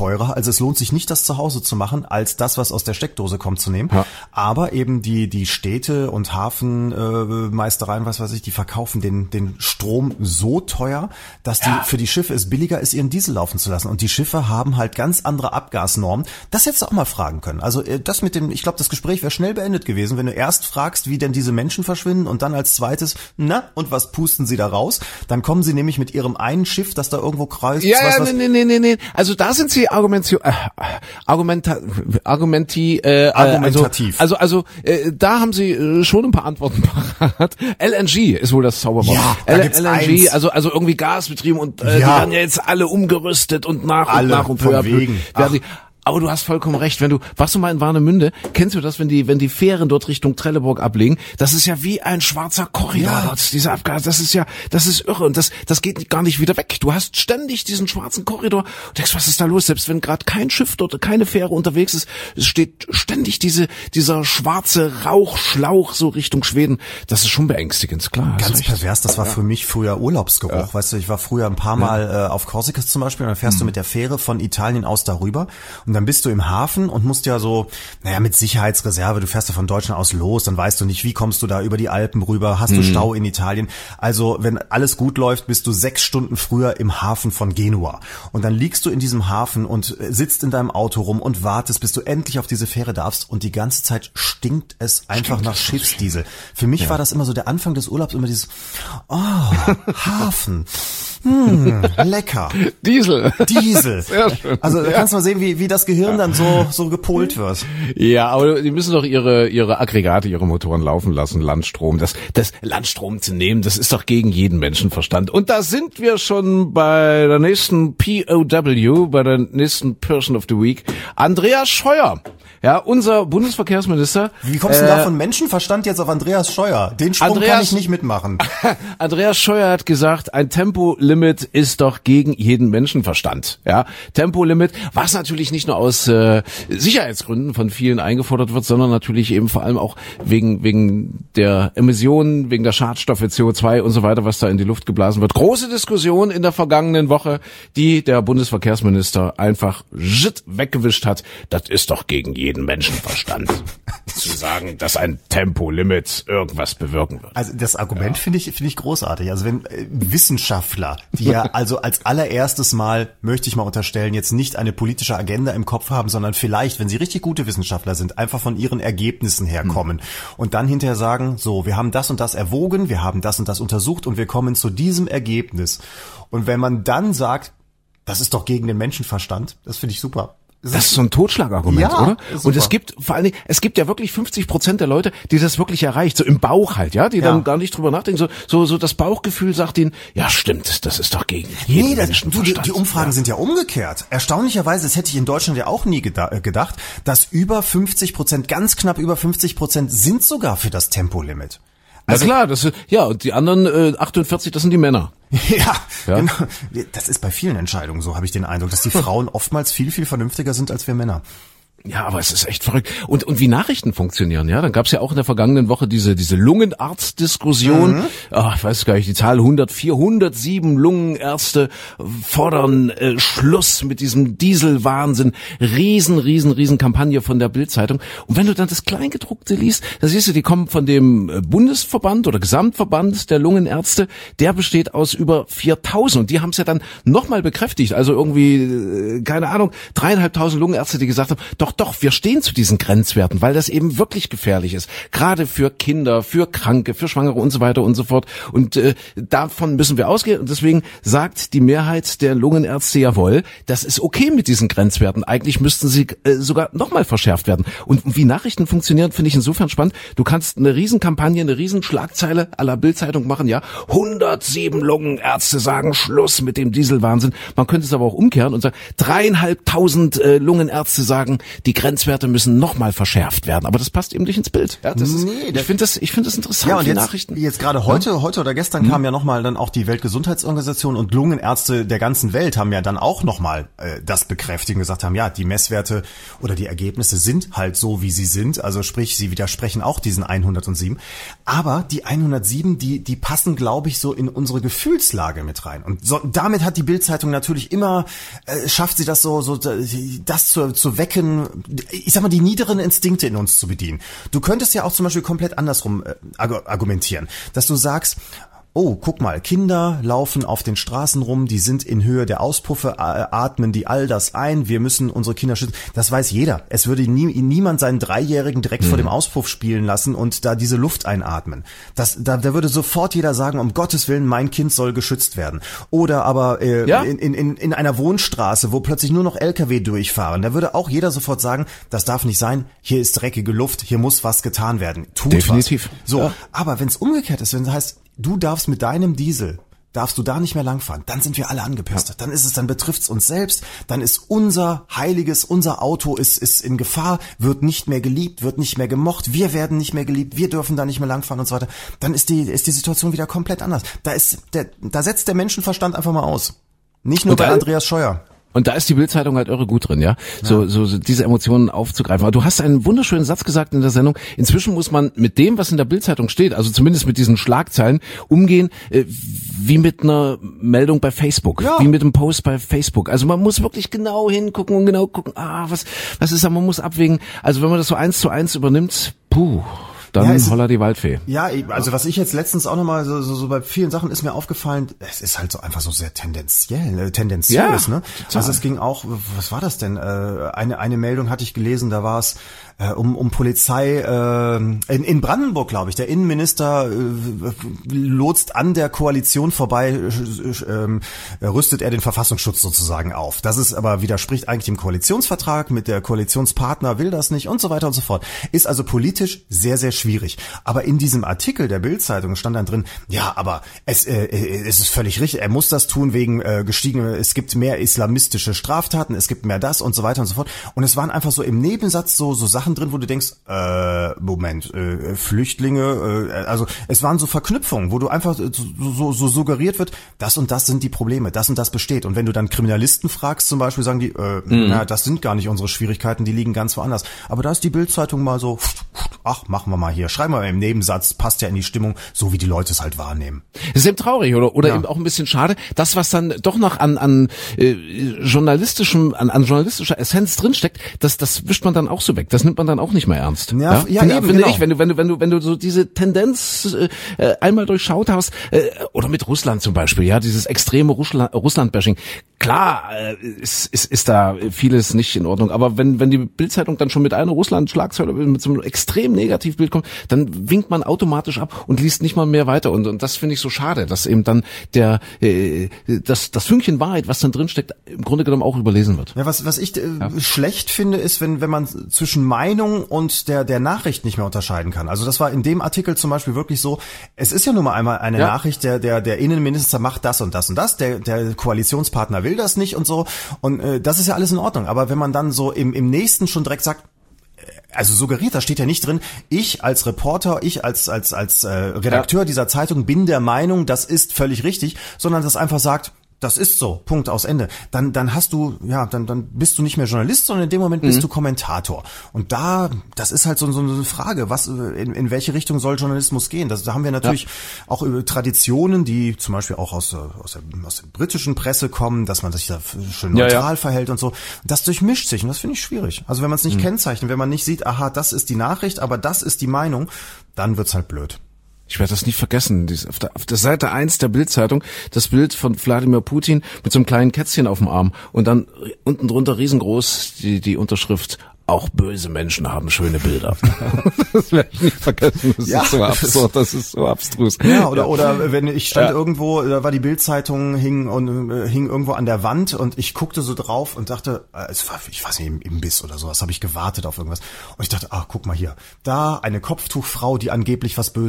teurer. Also es lohnt sich nicht, das zu Hause zu machen, als das, was aus der Steckdose kommt, zu nehmen. Ja. Aber eben die die Städte und Hafenmeistereien, äh, was weiß ich, die verkaufen den den Strom so teuer, dass die ja. für die Schiffe es billiger ist, ihren Diesel laufen zu lassen. Und die Schiffe haben halt ganz andere Abgasnormen. Das hättest du auch mal fragen können. Also das mit dem, ich glaube, das Gespräch wäre schnell beendet gewesen, wenn du erst fragst, wie denn diese Menschen verschwinden und dann als zweites, na, und was pusten sie da raus? Dann kommen sie nämlich mit ihrem einen Schiff, das da irgendwo kreist. Ja, was, ja, was, nee, nee, nee, nee. Also da sind sie argumentio, äh, argumenta, argumenti, äh, argumentativ. Also, also, also äh, da haben sie äh, schon ein paar Antworten parat. L N G ist wohl das Zauberwort. Ja, L- da gibt's L N G, eins. also also irgendwie Gasbetrieben und äh, Ja. die werden ja jetzt alle umgerüstet und nach alle, und nach und von peu à peu wegen. werden die. Aber du hast vollkommen recht, wenn du, warst du mal in Warnemünde, kennst du das, wenn die, wenn die Fähren dort Richtung Trelleborg ablegen, das ist ja wie ein schwarzer Korridor Ja. dort, dieser Abgas, das ist ja, das ist irre und das, das geht gar nicht wieder weg. Du hast ständig diesen schwarzen Korridor und denkst, was ist da los? Selbst wenn gerade kein Schiff dort, keine Fähre unterwegs ist, es steht ständig diese, dieser schwarze Rauchschlauch so Richtung Schweden. Das ist schon beängstigend, klar. Ganz pervers, das war für mich früher Urlaubsgeruch. Ja. Weißt du, ich war früher ein paar Mal ja. äh, auf Korsika zum Beispiel und dann fährst mhm. du mit der Fähre von Italien aus darüber und dann bist du im Hafen und musst ja so, naja, mit Sicherheitsreserve, du fährst ja von Deutschland aus los, dann weißt du nicht, wie kommst du da über die Alpen rüber, hast du mhm. Stau in Italien. Also, wenn alles gut läuft, bist du sechs Stunden früher im Hafen von Genua. Und dann liegst du in diesem Hafen und sitzt in deinem Auto rum und wartest, bis du endlich auf diese Fähre darfst und die ganze Zeit stinkt es einfach stinkt nach Schiffsdiesel. Für mich ja. war das immer so der Anfang des Urlaubs, immer dieses, oh, Hafen. Hm, lecker. Diesel. Diesel. Sehr schön. Also da kannst du mal sehen, wie, wie das Gehirn dann so, so gepolt wird. Ja, aber die müssen doch ihre, ihre Aggregate, ihre Motoren laufen lassen, Landstrom. Das, das Landstrom zu nehmen, das ist doch gegen jeden Menschenverstand. Und da sind wir schon bei der nächsten P O W, bei der nächsten Person of the Week. Andreas Scheuer. Ja, unser Bundesverkehrsminister. Wie kommst du äh, da von Menschenverstand jetzt auf Andreas Scheuer? Den Sprung Andreas, kann ich nicht mitmachen. Andreas Scheuer hat gesagt, ein Tempolimit ist doch gegen jeden Menschenverstand. Ja, Tempolimit, was natürlich nicht nur aus äh, Sicherheitsgründen von vielen eingefordert wird, sondern natürlich eben vor allem auch wegen wegen der Emissionen, wegen der Schadstoffe C O zwei und so weiter, was da in die Luft geblasen wird. Große Diskussion in der vergangenen Woche, die der Bundesverkehrsminister einfach weggewischt hat. Das ist doch gegen jeden Menschenverstand zu sagen, dass ein Tempolimit irgendwas bewirken wird. Also das Argument ja. finde ich finde ich großartig. Also wenn äh, Wissenschaftler, die ja also als allererstes Mal, möchte ich mal unterstellen, jetzt nicht eine politische Agenda im Kopf haben, sondern vielleicht, wenn sie richtig gute Wissenschaftler sind, einfach von ihren Ergebnissen herkommen hm. und dann hinterher sagen, so, wir haben das und das erwogen, wir haben das und das untersucht und wir kommen zu diesem Ergebnis. Und wenn man dann sagt, das ist doch gegen den Menschenverstand, das finde ich super. Das ist so ein Totschlagargument, ja, oder? Super. Und es gibt vor allen Dingen, es gibt ja wirklich fünfzig Prozent der Leute, die das wirklich erreicht, so im Bauch halt, ja, die ja. dann gar nicht drüber nachdenken, so so so das Bauchgefühl sagt ihnen, ja stimmt, das ist doch gegen jeden nee, das, Menschenverstand. Du, die, die Umfragen ja. sind ja umgekehrt. Erstaunlicherweise, das hätte ich in Deutschland ja auch nie geda- gedacht, dass über fünfzig Prozent, ganz knapp über fünfzig Prozent sind sogar für das Tempolimit. Also, na klar, das ist, ja, und die anderen äh, achtundvierzig, das sind die Männer. Ja, ja, genau. Das ist bei vielen Entscheidungen so, habe ich den Eindruck, dass die Frauen oftmals viel, viel vernünftiger sind als wir Männer. Ja, aber es ist echt verrückt. Und und wie Nachrichten funktionieren, ja? Dann gab's ja auch in der vergangenen Woche diese diese Lungenarzt-Diskussion. Mhm. Ach, ich weiß gar nicht, die Zahl hundertvier, hundertsieben Lungenärzte fordern äh, Schluss mit diesem Dieselwahnsinn. Riesen, riesen, riesen Kampagne von der Bild-Zeitung. Und wenn du dann das Kleingedruckte liest, da siehst du, die kommen von dem Bundesverband oder Gesamtverband der Lungenärzte. Der besteht aus über viertausend. Und die haben's ja dann nochmal bekräftigt. Also irgendwie, äh, keine Ahnung, dreieinhalbtausend Lungenärzte, die gesagt haben, doch, doch, wir stehen zu diesen Grenzwerten, weil das eben wirklich gefährlich ist. Gerade für Kinder, für Kranke, für Schwangere und so weiter und so fort. Und äh, davon müssen wir ausgehen. Und deswegen sagt die Mehrheit der Lungenärzte, jawohl, das ist okay mit diesen Grenzwerten. Eigentlich müssten sie äh, sogar nochmal verschärft werden. Und wie Nachrichten funktionieren, finde ich insofern spannend. Du kannst eine Riesenkampagne, eine Riesenschlagzeile à la Bild-Zeitung machen, ja. hundertsieben Lungenärzte sagen Schluss mit dem Dieselwahnsinn. Man könnte es aber auch umkehren und sagen, dreieinhalbtausend äh, Lungenärzte sagen, die Grenzwerte müssen nochmal verschärft werden. Aber das passt eben nicht ins Bild. Ja, das ist, Nee, ich finde das, ich finde das interessant. Ja, und die jetzt, Nachrichten. jetzt gerade heute, ja? heute oder gestern kam ja nochmal dann auch die Weltgesundheitsorganisation und Lungenärzte der ganzen Welt haben ja dann auch nochmal äh, das bekräftigt und gesagt haben, ja, die Messwerte oder die Ergebnisse sind halt so, wie sie sind. Also sprich, sie widersprechen auch diesen hundertsieben. Aber die hundertsieben, die, die passen, glaube ich, so in unsere Gefühlslage mit rein. Und so, damit hat die Bild-Zeitung natürlich immer, äh, schafft sie das so, so das zu, zu wecken, ich sag mal, die niederen Instinkte in uns zu bedienen. Du könntest ja auch zum Beispiel komplett andersrum äh, argumentieren, dass du sagst, oh, guck mal, Kinder laufen auf den Straßen rum, die sind in Höhe der Auspuffe, atmen die all das ein, wir müssen unsere Kinder schützen. Das weiß jeder. Es würde nie, niemand seinen Dreijährigen direkt mhm. vor dem Auspuff spielen lassen und da diese Luft einatmen. Das, da, da würde sofort jeder sagen, um Gottes Willen, mein Kind soll geschützt werden. Oder aber äh, ja? in, in, in einer Wohnstraße, wo plötzlich nur noch L K W durchfahren, da würde auch jeder sofort sagen, das darf nicht sein, hier ist dreckige Luft, hier muss was getan werden. Tut Definitiv. was. So, ja. Aber wenn es umgekehrt ist, wenn es heißt, du darfst mit deinem Diesel, darfst du da nicht mehr langfahren, dann sind wir alle angepisst. Ja. Dann ist es, dann betrifft's uns selbst, dann ist unser heiliges, unser Auto ist, ist in Gefahr, wird nicht mehr geliebt, wird nicht mehr gemocht, wir werden nicht mehr geliebt, wir dürfen da nicht mehr langfahren und so weiter. Dann ist die, ist die Situation wieder komplett anders. Da ist der, da setzt der Menschenverstand einfach mal aus. Nicht nur bei Andreas Scheuer. Und da ist die Bild-Zeitung halt irre gut drin, ja? So, ja. So, so diese Emotionen aufzugreifen. Aber du hast einen wunderschönen Satz gesagt in der Sendung. Inzwischen muss man mit dem, was in der Bild-Zeitung steht, also zumindest mit diesen Schlagzeilen, umgehen, äh, wie mit einer Meldung bei Facebook, ja. wie mit einem Post bei Facebook. Also man muss wirklich genau hingucken und genau gucken, ah, was, was ist da, man muss abwägen. Also wenn man das so eins zu eins übernimmt, puh. Dann ja, holla die Waldfee. Ja, also was ich jetzt letztens auch nochmal so, so, so bei vielen Sachen ist mir aufgefallen, es ist halt so einfach so sehr tendenziell, äh, tendenziös, ja, ne? Total. Also es ging auch, was war das denn? Äh, eine eine Meldung hatte ich gelesen, da war es äh, um um Polizei äh, in, in Brandenburg, glaube ich. Der Innenminister äh, lotst an der Koalition vorbei, äh, rüstet er den Verfassungsschutz sozusagen auf. Das ist aber widerspricht eigentlich dem Koalitionsvertrag, mit der Koalitionspartner will das nicht und so weiter und so fort. Ist also politisch sehr, sehr schwierig. Schwierig. Aber in diesem Artikel der Bild-Zeitung stand dann drin, ja, aber es, äh, es ist völlig richtig, er muss das tun wegen äh, gestiegener, es gibt mehr islamistische Straftaten, es gibt mehr das und so weiter und so fort. Und es waren einfach so im Nebensatz so so Sachen drin, wo du denkst, äh, Moment, äh, Flüchtlinge, äh, also es waren so Verknüpfungen, wo du einfach so, so, so suggeriert wird, das und das sind die Probleme, das und das besteht. Und wenn du dann Kriminalisten fragst zum Beispiel, sagen die, äh, mhm. na, das sind gar nicht unsere Schwierigkeiten, die liegen ganz woanders. Aber da ist die Bild-Zeitung mal so, ach, machen wir mal hier, schreiben wir mal im Nebensatz, passt ja in die Stimmung, so wie die Leute es halt wahrnehmen. Das ist eben traurig oder oder ja. eben auch ein bisschen schade, das was dann doch noch an an äh, journalistischem an, an journalistischer Essenz drinsteckt, das das wischt man dann auch so weg, das nimmt man dann auch nicht mehr ernst. Ja, ja, ja finde, eben, finde genau. ich, wenn du wenn du wenn du wenn du so diese Tendenz äh, einmal durchschaut hast äh, oder mit Russland zum Beispiel, ja, dieses extreme Russland Russland-Bashing. Klar, äh, ist, ist ist da vieles nicht in Ordnung, aber wenn wenn die Bild-Zeitung dann schon mit einer Russland-Schlagzeile mit so einem extrem Negativbild kommt, dann winkt man automatisch ab und liest nicht mal mehr weiter und und das finde ich so schade, dass eben dann der äh, das das Fünkchen Wahrheit, was dann drin steckt, im Grunde genommen auch überlesen wird. Ja, was was ich äh, ja. schlecht finde, ist, wenn wenn man zwischen Meinung und der der Nachricht nicht mehr unterscheiden kann. Also das war in dem Artikel zum Beispiel wirklich so. Es ist ja nun mal einmal eine ja. Nachricht, der der der Innenminister macht das und das und das, der der Koalitionspartner will das nicht und so und äh, das ist ja alles in Ordnung. Aber wenn man dann so im im nächsten schon direkt sagt, also suggeriert, da steht ja nicht drin, ich als Reporter, ich als als als äh, Redakteur ja. dieser Zeitung bin der Meinung, das ist völlig richtig, sondern das einfach sagt, das ist so, Punkt, aus Ende. Dann dann hast du, ja, dann dann bist du nicht mehr Journalist, sondern in dem Moment bist mhm. du Kommentator. Und da, das ist halt so, so eine Frage, was in, in welche Richtung soll Journalismus gehen? Das, da haben wir natürlich ja. auch über Traditionen, die zum Beispiel auch aus, aus, der, aus der britischen Presse kommen, dass man sich da schön neutral ja, ja. verhält und so. Das durchmischt sich und das finde ich schwierig. Also wenn man es nicht mhm. kennzeichnet, wenn man nicht sieht, aha, das ist die Nachricht, aber das ist die Meinung, dann wird's halt blöd. Ich werde das nicht vergessen. Auf der, auf der Seite eins der Bild-Zeitung das Bild von Wladimir Putin mit so einem kleinen Kätzchen auf dem Arm und dann unten drunter riesengroß die, die Unterschrift: Auch böse Menschen haben schöne Bilder. Das werde ich nicht vergessen. Das ja, ist so absurd, das ist so abstrus. Ja, oder oder wenn ich stand ja. irgendwo, da war die Bild-Zeitung, hing und äh, hing irgendwo an der Wand und ich guckte so drauf und dachte, äh, es war, ich weiß nicht, im Imbiss oder sowas, habe ich gewartet auf irgendwas. Und ich dachte, ach, guck mal hier, da eine Kopftuchfrau, die angeblich was Böses gemacht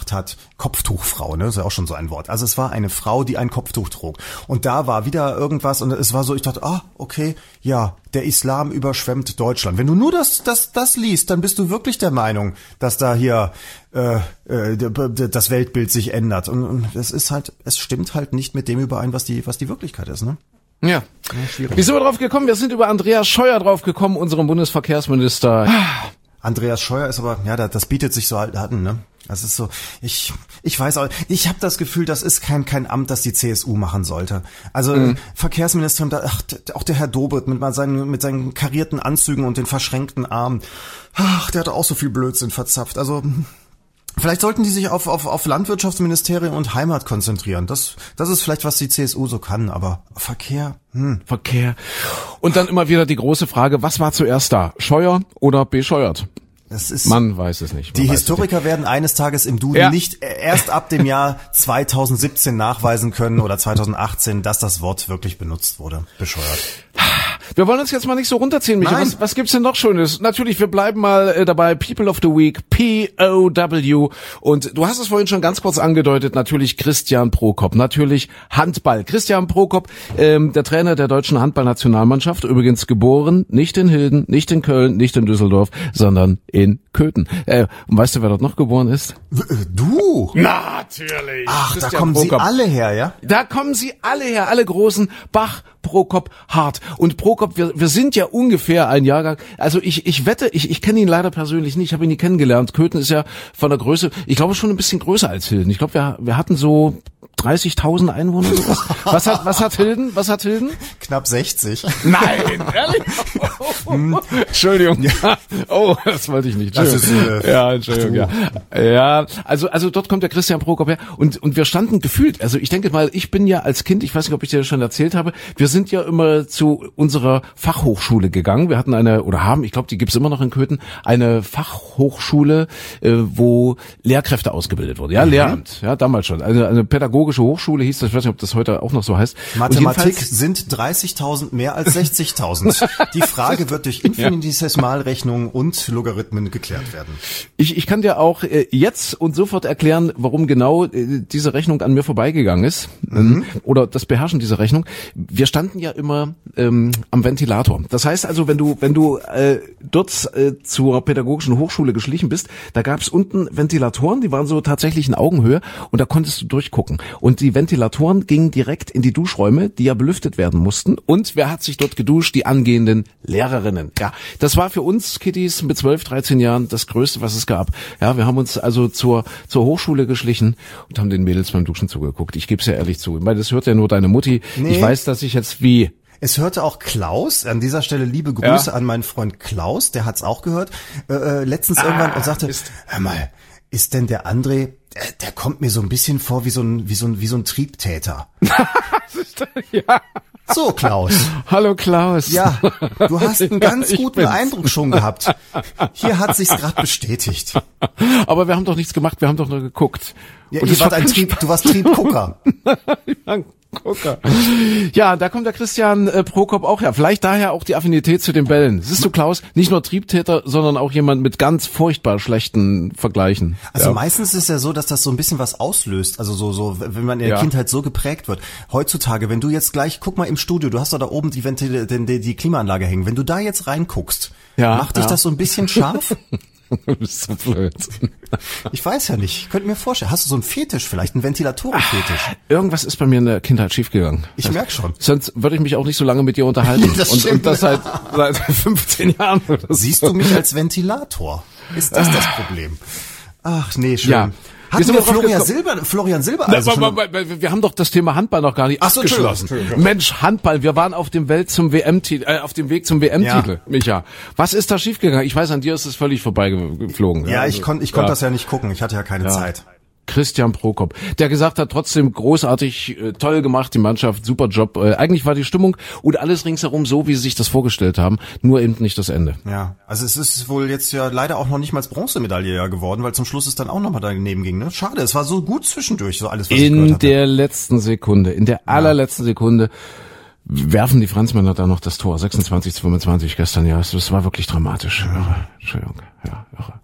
gemacht hat. Kopftuchfrau, ne? Das ist ja auch schon so ein Wort. Also es war eine Frau, die ein Kopftuch trug. Und da war wieder irgendwas und es war so, ich dachte, ah, okay, ja, der Islam überschwemmt Deutschland. Wenn du nur das, das, das liest, dann bist du wirklich der Meinung, dass da hier äh, äh, das Weltbild sich ändert. Und, und es ist halt, es stimmt halt nicht mit dem überein, was die, was die Wirklichkeit ist, ne? Ja. ja Wie sind wir drauf gekommen? Wir sind über Andreas Scheuer drauf gekommen, unseren Bundesverkehrsminister. Andreas Scheuer ist aber, ja, das bietet sich so halt an, ne? Das ist so, ich ich weiß auch, ich habe das Gefühl, das ist kein kein Amt, das die C S U machen sollte. Also mhm. Verkehrsministerium, da, ach, auch der Herr Dobrindt mit seinen mit seinen karierten Anzügen und den verschränkten Armen, ach, der hat auch so viel Blödsinn verzapft. Also vielleicht sollten die sich auf auf auf Landwirtschaftsministerium und Heimat konzentrieren. Das das ist vielleicht, was die C S U so kann, aber Verkehr, hm. Verkehr. Und dann immer wieder die große Frage, was war zuerst da? Scheuer oder bescheuert? Das ist, man weiß es nicht. Die Historiker nicht. werden eines Tages im Duden ja. nicht erst ab dem Jahr zweitausendsiebzehn nachweisen können oder zweitausendachtzehn, dass das Wort wirklich benutzt wurde. Bescheuert. Wir wollen uns jetzt mal nicht so runterziehen, Micha. Was, was gibt's denn noch Schönes? Natürlich, wir bleiben mal äh, dabei. People of the Week, P O W. Und du hast es vorhin schon ganz kurz angedeutet, natürlich Christian Prokop. Natürlich Handball. Christian Prokop, ähm, der Trainer der deutschen Handballnationalmannschaft, übrigens geboren, nicht in Hilden, nicht in Köln, nicht in Düsseldorf, sondern in Köthen. Äh, und weißt du, wer dort noch geboren ist? Du? Natürlich. Ach, Christian da kommen Prokop. sie alle her, ja? Da kommen sie alle her, alle großen. Bach, Prokop, Hart. Und Prokop, wir, wir sind ja ungefähr ein Jahrgang. Also ich, ich wette, ich, ich kenne ihn leider persönlich nicht, ich habe ihn nie kennengelernt. Köthen ist ja von der Größe, ich glaube schon ein bisschen größer als Hilden. Ich glaube, wir, wir hatten so dreißigtausend Einwohner oder sowas. Was hat, was hat Hilden? Was hat Hilden? Knapp sechzig. Nein, ehrlich? Oh, Entschuldigung. Ja. Oh, das wollte ich nicht. Das ist, äh, ja, Entschuldigung, ja. Ja, also, also dort kommt der Christian Prokop her und, und wir standen gefühlt, also ich denke mal, ich bin ja als Kind, ich weiß nicht, ob ich dir das schon erzählt habe, wir sind ja immer zu unserer Fachhochschule gegangen. Wir hatten eine, oder haben, ich glaube, die gibt's immer noch in Köthen, eine Fachhochschule, äh, wo Lehrkräfte ausgebildet wurden. Ja, mhm. Lehramt, ja, damals schon. Also eine pädagogische Hochschule hieß das, ich weiß nicht, ob das heute auch noch so heißt. Mathematik sind dreißigtausend mehr als sechzigtausend. Die Frage wird durch Infinitesimalrechnungen und Logarithmen geklärt werden. Ich, ich kann dir auch äh, jetzt und sofort erklären, warum genau äh, diese Rechnung an mir vorbeigegangen ist. Mhm. Oder das Beherrschen dieser Rechnung. Wir standen ja immer ähm, am Ventilator. Das heißt also, wenn du wenn du äh, dort äh, zur pädagogischen Hochschule geschlichen bist, da gab es unten Ventilatoren, die waren so tatsächlich in Augenhöhe und da konntest du durchgucken. Und die Ventilatoren gingen direkt in die Duschräume, die ja belüftet werden mussten. Und wer hat sich dort geduscht? Die angehenden Lehrerinnen. Ja, das war für uns Kiddies mit zwölf, dreizehn Jahren das Größte, was es gab. Ja, wir haben uns also zur zur Hochschule geschlichen und haben den Mädels beim Duschen zugeguckt. Ich gebe es ja ehrlich zu. Ich meine, das hört ja nur deine Mutti. Nee. Ich weiß, dass ich jetzt wie... Es hörte auch Klaus, an dieser Stelle liebe Grüße ja. an meinen Freund Klaus, der hat's auch gehört, äh, äh, letztens ah, irgendwann und sagte, ist, hör mal, ist denn der André, der, der kommt mir so ein bisschen vor wie so ein, wie so ein, wie so ein Triebtäter. Ja. So, Klaus. Hallo, Klaus. Ja, du hast einen ganz ja, guten Eindruck schon gehabt. Hier hat sich's gerade bestätigt. Aber wir haben doch nichts gemacht, wir haben doch nur geguckt. Ja, ihr wart ein Trieb, du warst Triebgucker. Gucker. Ja, da kommt der Christian äh, Prokop auch her. Vielleicht daher auch die Affinität zu den Bällen. Siehst du, Klaus, nicht nur Triebtäter, sondern auch jemand mit ganz furchtbar schlechten Vergleichen. Also ja. meistens ist ja so, dass das so ein bisschen was auslöst. Also so, so, wenn man in der ja. Kindheit so geprägt wird. Heutzutage, wenn du jetzt gleich, guck mal im Studio, du hast doch da oben die Ventil, die, die, die Klimaanlage hängen. Wenn du da jetzt reinguckst, ja, macht dich ja. das so ein bisschen scharf? Du bist so blöd. Ich weiß ja nicht. Ich könnte mir vorstellen, hast du so einen Fetisch vielleicht, einen Ventilatorenfetisch? Ach, irgendwas ist bei mir in der Kindheit schiefgegangen. Ich also, merke schon. Sonst würde ich mich auch nicht so lange mit dir unterhalten. Das und, und das seit, seit fünfzehn Jahren. Oder Siehst so. du mich als Ventilator? Ist das das Problem? Ach nee, schön. Ja. Hatten wir, wir Florian Silber, Florian Silber also Na, aber, aber, wir haben doch das Thema Handball noch gar nicht Ach so, abgeschlossen. Entschuldigung, Entschuldigung. Mensch, Handball, wir waren auf dem Welt zum W M-Titel, äh, auf dem Weg zum W M-Titel, ja. Micha. Was ist da schiefgegangen? Ich weiß, an dir ist es völlig vorbeigeflogen. Ja, ja also, ich konnte ich konnte ja. das ja nicht gucken. Ich hatte ja keine ja. Zeit. Christian Prokop, der gesagt hat, trotzdem großartig, äh, toll gemacht, die Mannschaft, super Job. Äh, eigentlich war die Stimmung und alles ringsherum so, wie sie sich das vorgestellt haben, nur eben nicht das Ende. Ja, also es ist wohl jetzt ja leider auch noch nicht mal Bronzemedaille ja geworden, weil zum Schluss es dann auch nochmal daneben ging. Ne? Schade, es war so gut zwischendurch, so alles, was ich gehört hatte. In der letzten Sekunde, in der ja. allerletzten Sekunde werfen die Franzmänner da noch das Tor, sechsundzwanzig zu fünfundzwanzig gestern, ja, das war wirklich dramatisch. Ja. Entschuldigung, ja, irre.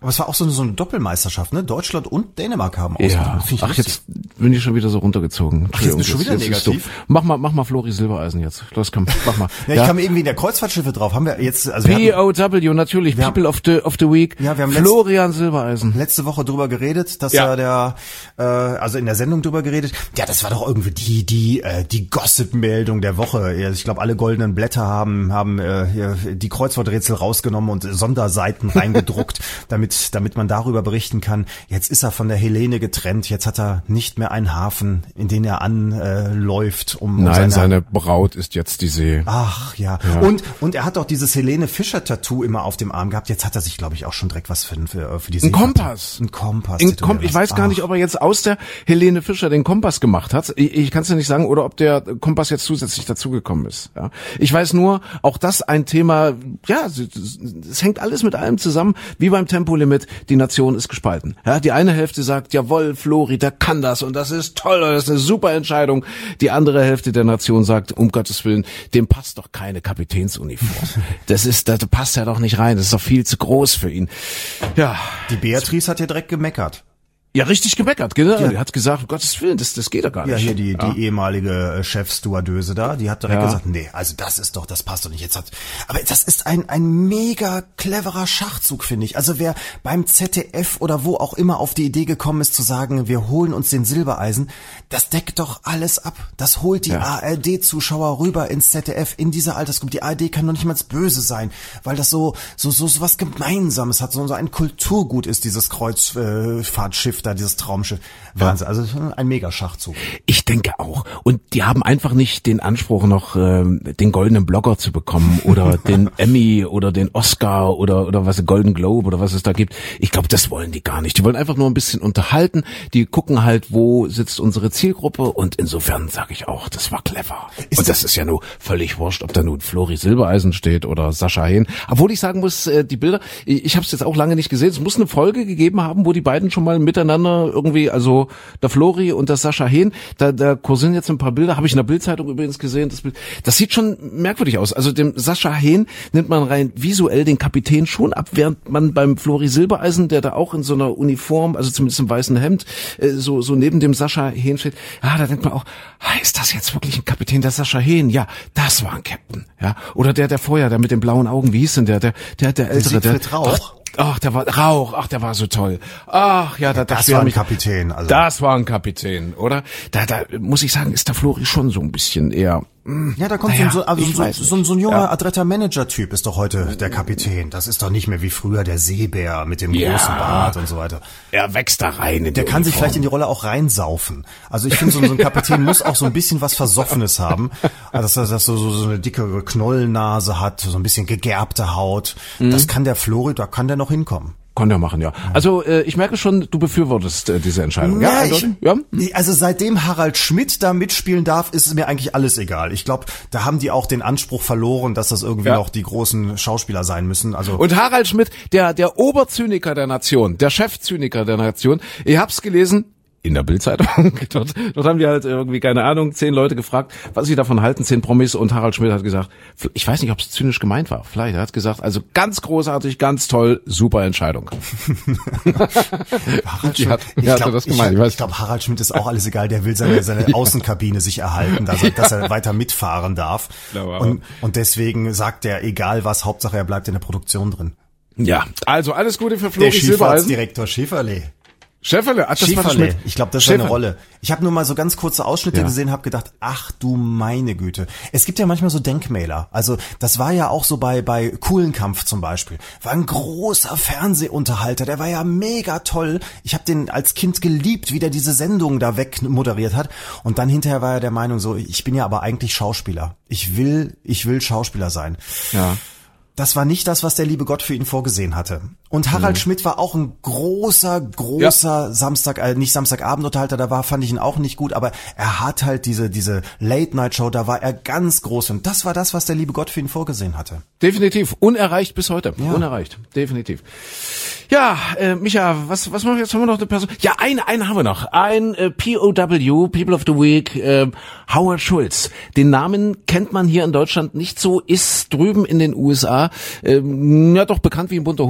Aber es war auch so eine, so eine Doppelmeisterschaft, ne? Deutschland und Dänemark haben ausgetragen. Ja, ach, jetzt bin ich schon wieder so runtergezogen. Ach, jetzt bist du schon wieder jetzt, jetzt negativ? Mach mal, mach mal Flori Silbereisen jetzt. Los, komm, mach mal. Ja, ich kam irgendwie in der Kreuzfahrtschiffe drauf. Haben wir jetzt, also wir P hatten, O W, natürlich, wir People haben, of the of the Week. Ja, wir haben Florian Silbereisen. letzte Woche drüber geredet, dass Ja. er der, äh, also in der Sendung drüber geredet. Ja, das war doch irgendwie die, die, äh, die Gossip-Meldung der Woche. Ich glaube, alle goldenen Blätter haben, haben äh, hier die Kreuzworträtsel rausgenommen und Sonderseiten reingedruckt, damit, damit man darüber berichten kann. Jetzt ist er von der Helene getrennt. Jetzt hat er nicht mehr einen Hafen, in den er anläuft, um, um Nein, seine, seine Braut ist jetzt die See. Ach ja. Ja. Und und er hat auch dieses Helene Fischer Tattoo immer auf dem Arm gehabt. Jetzt hat er sich, glaube ich, auch schon direkt was für für, für die Ein Seefahrt- Kompass. Ein Kompass. In tätowiert Kom ich lassen. weiß gar nicht, Ach. ob er jetzt aus der Helene Fischer den Kompass gemacht hat. Ich, ich kann es dir nicht sagen, oder ob der Kompass jetzt zusätzlich dazugekommen ist. Ja. Ich weiß nur, auch das ein Thema, ja, es, es hängt alles mit allem zusammen, wie beim Tempolimit, die Nation ist gespalten. Ja, die eine Hälfte sagt, jawohl, Flori, der kann das und das ist toll, das ist eine super Entscheidung. Die andere Hälfte der Nation sagt, um Gottes Willen, dem passt doch keine Kapitänsuniform. Das ist, das passt ja doch nicht rein, das ist doch viel zu groß für ihn. Ja. Die Beatrice hat ja direkt gemeckert. Ja, richtig gemeckert, genau. Ja. Die hat gesagt, um Gottes Willen, das, das geht doch gar nicht. Ja, hier die, ja. die ehemalige äh, Chefstewardöse da, die hat direkt Ja. gesagt, nee, also das ist doch, das passt doch nicht. Jetzt hat, aber das ist ein, ein mega cleverer Schachzug, finde ich. Also wer beim Z D F oder wo auch immer auf die Idee gekommen ist zu sagen, wir holen uns den Silbereisen, das deckt doch alles ab. Das holt die Ja. A R D-Zuschauer rüber ins Z D F, in diese Altersgruppe. Die A R D kann noch nicht mal böse sein, weil das so, so, so, so was Gemeinsames hat, so, so ein Kulturgut ist, dieses Kreuzfahrtschiff da, dieses Traumschiff. Wahnsinn, also ein mega Schachzug. Ich denke auch. Und die haben einfach nicht den Anspruch, noch ähm, den goldenen Blogger zu bekommen oder den Emmy oder den Oscar oder oder was, Golden Globe oder was es da gibt. Ich glaube, das wollen die gar nicht. Die wollen einfach nur ein bisschen unterhalten. Die gucken halt, wo sitzt unsere Zielgruppe, und insofern sage ich auch, das war clever. Ist und das, das ist ja nur völlig wurscht, ob da nun Flori Silbereisen steht oder Sascha Hehn. Obwohl ich sagen muss, äh, die Bilder, ich, ich habe es jetzt auch lange nicht gesehen. Es muss eine Folge gegeben haben, wo die beiden schon mal miteinander irgendwie, also der Flori und der Sascha Hehn, da, da kursieren jetzt ein paar Bilder, habe ich in der Bildzeitung übrigens gesehen. Das, Bild, das sieht schon merkwürdig aus. Also dem Sascha Hehn nimmt man rein visuell den Kapitän schon ab, während man beim Flori Silbereisen, der da auch in so einer Uniform, also zumindest im weißen Hemd, äh, so so neben dem Sascha Hehn steht. Ah, da denkt man auch, ah, ist das jetzt wirklich ein Kapitän, der Sascha Hehn? Ja, das war ein Captain. Ja, oder der, der vorher, der mit den blauen Augen, wie hieß denn der, der, der, der ältere, der, Siegfried Rauch. Ach, der war Rauch, ach, der war so toll. Ach, ja, da Das dachte war ein mich, Kapitän, also. das war ein Kapitän, oder? Da, da muss ich sagen, ist der Flori schon so ein bisschen eher. Ja, da kommt Naja, so, ein- also ich so, weiß so, ein- so ein junger, Ja. adretter Manager-Typ ist doch heute der Kapitän. Das ist doch nicht mehr wie früher der Seebär mit dem Ja. großen Bart und so weiter. Er wächst da rein in Der die kann sich Uniform. vielleicht in die Rolle auch reinsaufen. Also ich finde, so, so ein Kapitän muss auch so ein bisschen was Versoffenes haben. Also dass er dass so, so, so eine dicke Knollennase hat, so ein bisschen gegerbte Haut. Mhm. Das kann der Flori, da kann der noch hinkommen. Kann der machen, ja. Also äh, ich merke schon, du befürwortest äh, diese Entscheidung. Ja, Ja, ich, eindeutig? ja. Nee, also seitdem Harald Schmidt da mitspielen darf, ist es mir eigentlich alles egal. Ich glaube, da haben die auch den Anspruch verloren, dass das irgendwie Ja. noch die großen Schauspieler sein müssen. Also Und Harald Schmidt, der der Oberzyniker der Nation, der Chefzyniker der Nation. Ich hab's gelesen in der Bildzeitung. dort, dort haben die halt irgendwie, keine Ahnung, zehn Leute gefragt, was sie davon halten, zehn Promis, und Harald Schmidt hat gesagt, ich weiß nicht, ob es zynisch gemeint war, vielleicht, er hat gesagt, also ganz großartig, ganz toll, super Entscheidung. Harald Die Schmidt, hat- ich die hatte glaube, das ich, gemeint, ich weiß. ich glaub, Harald Schmidt ist auch alles egal. Der will seine, seine Außenkabine sich erhalten, dass er, dass er weiter mitfahren darf. glaube auch. Und, und deswegen sagt er, egal was, Hauptsache er bleibt in der Produktion drin. Ja, also alles Gute für Der Flori Silbereisen. Schifffahrtsdirektor Schäferle. Schäferle, ach, das war Schäferle. Schmidt. Ich glaube, das ist seine Schäferle. Rolle. Ich habe nur mal so ganz kurze Ausschnitte Ja. gesehen, habe gedacht, ach du meine Güte. Es gibt ja manchmal so Denkmäler. Also das war ja auch so bei bei Kuhlenkampf zum Beispiel. War ein großer Fernsehunterhalter. Der war ja mega toll. Ich habe den als Kind geliebt, wie der diese Sendung da weg moderiert hat. Und dann hinterher war er der Meinung so, ich bin ja aber eigentlich Schauspieler. Ich will, ich will Schauspieler sein. Ja. Das war nicht das, was der liebe Gott für ihn vorgesehen hatte. Und Harald mhm. Schmidt war auch ein großer, großer ja. Samstag, äh, nicht Samstagabendunterhalter, da war, fand ich ihn auch nicht gut, aber er hat halt diese, diese Late-Night-Show, da war er ganz groß, und das war das, was der liebe Gott für ihn vorgesehen hatte. Definitiv. Unerreicht bis heute. Ja. Unerreicht. Definitiv. Ja, äh, Micha, was, was machen wir jetzt? Haben wir noch eine Person? Ja, einen, einen haben wir noch. Ein äh, P O W, People of the Week, äh, Howard Schultz. Den Namen kennt man hier in Deutschland nicht so, ist drüben in den U S A, äh, ja doch bekannt wie ein bunter Hund, möchte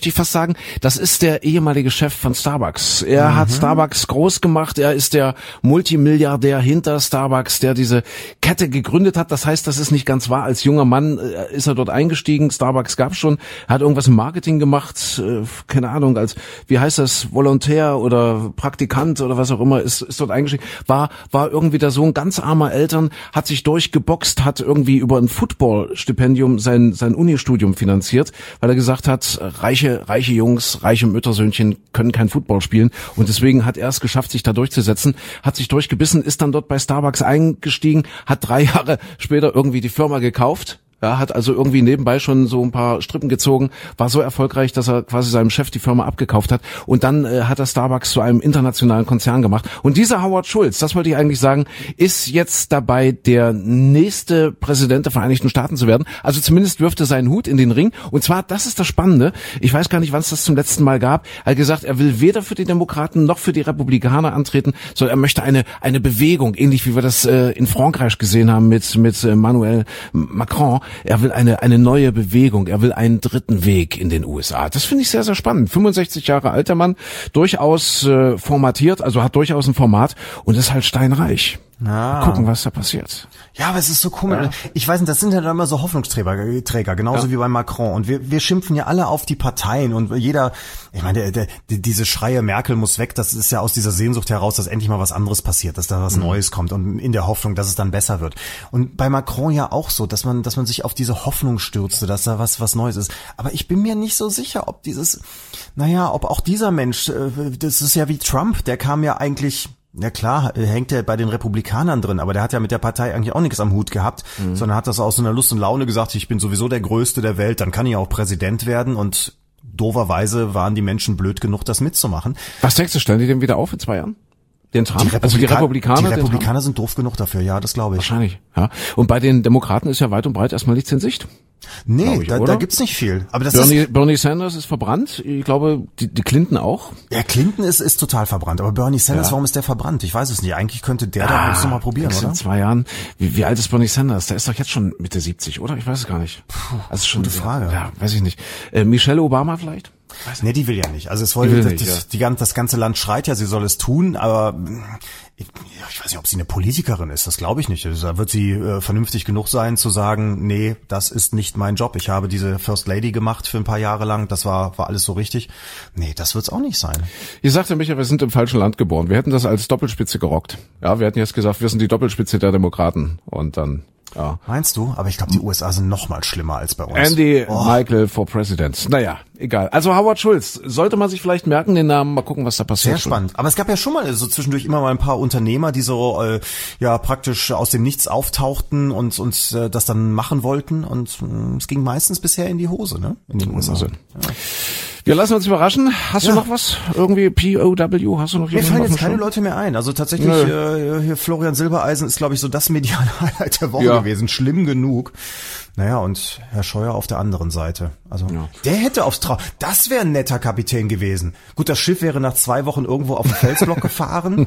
möchte ich fast sagen, das ist der ehemalige Chef von Starbucks. Er mhm. hat Starbucks groß gemacht, er ist der Multimilliardär hinter Starbucks, der diese Kette gegründet hat. Das heißt, das ist nicht ganz wahr. Als junger Mann äh, ist er dort eingestiegen, Starbucks gab's schon, er hat irgendwas im Marketing gemacht, äh, keine Ahnung, als, wie heißt das, Volontär oder Praktikant oder was auch immer, ist, ist dort eingestiegen, war, war irgendwie der Sohn ganz armer Eltern, hat sich durchgeboxt, hat irgendwie über ein Football-Stipendium sein, sein Unistudium finanziert, weil er gesagt hat, reiche, reiche Jungs, reiche Müttersöhnchen können kein Football spielen und deswegen hat er es geschafft, sich da durchzusetzen, hat sich durchgebissen, ist dann dort bei Starbucks eingestiegen, hat drei Jahre später irgendwie die Firma gekauft. Ja, hat also irgendwie nebenbei schon so ein paar Strippen gezogen, war so erfolgreich, dass er quasi seinem Chef die Firma abgekauft hat und dann äh, hat er Starbucks zu einem internationalen Konzern gemacht. Und dieser Howard Schultz, das wollte ich eigentlich sagen, ist jetzt dabei, der nächste Präsident der Vereinigten Staaten zu werden. Also zumindest wirft er seinen Hut in den Ring. Und zwar, das ist das Spannende, ich weiß gar nicht, wann es das zum letzten Mal gab, er hat gesagt, er will weder für die Demokraten noch für die Republikaner antreten, sondern er möchte eine eine Bewegung, ähnlich wie wir das äh, in Frankreich gesehen haben mit mit äh, Emmanuel Macron. Er will eine eine neue Bewegung, er will einen dritten Weg in den U S A. Das finde ich sehr, sehr spannend. fünfundsechzig Jahre alter Mann, durchaus äh, formatiert, also hat durchaus ein Format und ist halt steinreich. Ah. Mal gucken, was da passiert. Ja, aber es ist so komisch. Ja. Ich weiß nicht, das sind ja dann immer so Hoffnungsträger, Träger, genauso ja. wie bei Macron. Und wir, wir schimpfen ja alle auf die Parteien und jeder, ich meine, der, der, diese Schreie, Merkel muss weg, das ist ja aus dieser Sehnsucht heraus, dass endlich mal was anderes passiert, dass da was mhm. Neues kommt und in der Hoffnung, dass es dann besser wird. Und bei Macron ja auch so, dass man, dass man sich auf diese Hoffnung stürzte, dass da was, was Neues ist. Aber ich bin mir nicht so sicher, ob dieses, naja, ob auch dieser Mensch, das ist ja wie Trump, der kam ja eigentlich, ja klar, hängt er bei den Republikanern drin, aber der hat ja mit der Partei eigentlich auch nichts am Hut gehabt, mhm. sondern hat das aus so einer Lust und Laune gesagt, ich bin sowieso der Größte der Welt, dann kann ich auch Präsident werden und dooferweise waren die Menschen blöd genug, das mitzumachen. Was denkst du, stellen die den wieder auf in zwei Jahren? Den Trump? Die Republika- also die Republikaner? Die Republikaner sind doof genug dafür, ja, das glaube ich. Wahrscheinlich, ja. Und bei den Demokraten ist ja weit und breit erstmal nichts in Sicht. Nee, ich, da, da gibt's nicht viel. Aber das Bernie, ist, Bernie Sanders ist verbrannt. Ich glaube, die, die Clinton auch. Ja, Clinton ist, ist total verbrannt. Aber Bernie Sanders, ja. warum ist der verbrannt? Ich weiß es nicht. Eigentlich könnte der ah, da jetzt nochmal probieren, oder? In zwei Jahren. Wie, wie alt ist Bernie Sanders? Der ist doch jetzt schon Mitte siebzig, oder? Ich weiß es gar nicht. Puh, also schon, gute Frage. Ja, ja, weiß ich nicht. Äh, Michelle Obama vielleicht? Nee, die will ja nicht. Also es wollte, das, nicht, das, ja. die, das ganze Land schreit ja, sie soll es tun, aber ich, ich weiß nicht, ob sie eine Politikerin ist, das glaube ich nicht. Also, da wird sie äh, vernünftig genug sein, zu sagen, nee, das ist nicht mein Job. Ich habe diese First Lady gemacht für ein paar Jahre lang, das war war alles so richtig. Nee, das wird's auch nicht sein. Ihr sagt ja, Michael, wir sind im falschen Land geboren. Wir hätten das als Doppelspitze gerockt. Ja, wir hätten jetzt gesagt, wir sind die Doppelspitze der Demokraten und dann... Ja. Meinst du? Aber ich glaube, die U S A sind noch mal schlimmer als bei uns. Andy oh. Michael for President. Naja, egal. Also Howard Schultz, sollte man sich vielleicht merken, den Namen, mal gucken, was da passiert. Sehr spannend. Aber es gab ja schon mal so zwischendurch immer mal ein paar Unternehmer, die so äh, ja praktisch aus dem Nichts auftauchten und uns äh, das dann machen wollten. Und äh, es ging meistens bisher in die Hose, ne? In den U S A. Also. Ja. Wir lassen uns überraschen. Hast ja. du noch was? Irgendwie P O W? Hast du noch Mir fallen jetzt keine Leute mehr ein. Also tatsächlich, äh, hier Florian Silbereisen ist, glaube ich, so das mediale Highlight der Woche ja. gewesen. Schlimm genug. Naja, und Herr Scheuer auf der anderen Seite. Also ja. der hätte aufs Trau... Das wäre ein netter Kapitän gewesen. Gut, das Schiff wäre nach zwei Wochen irgendwo auf den Felsblock gefahren,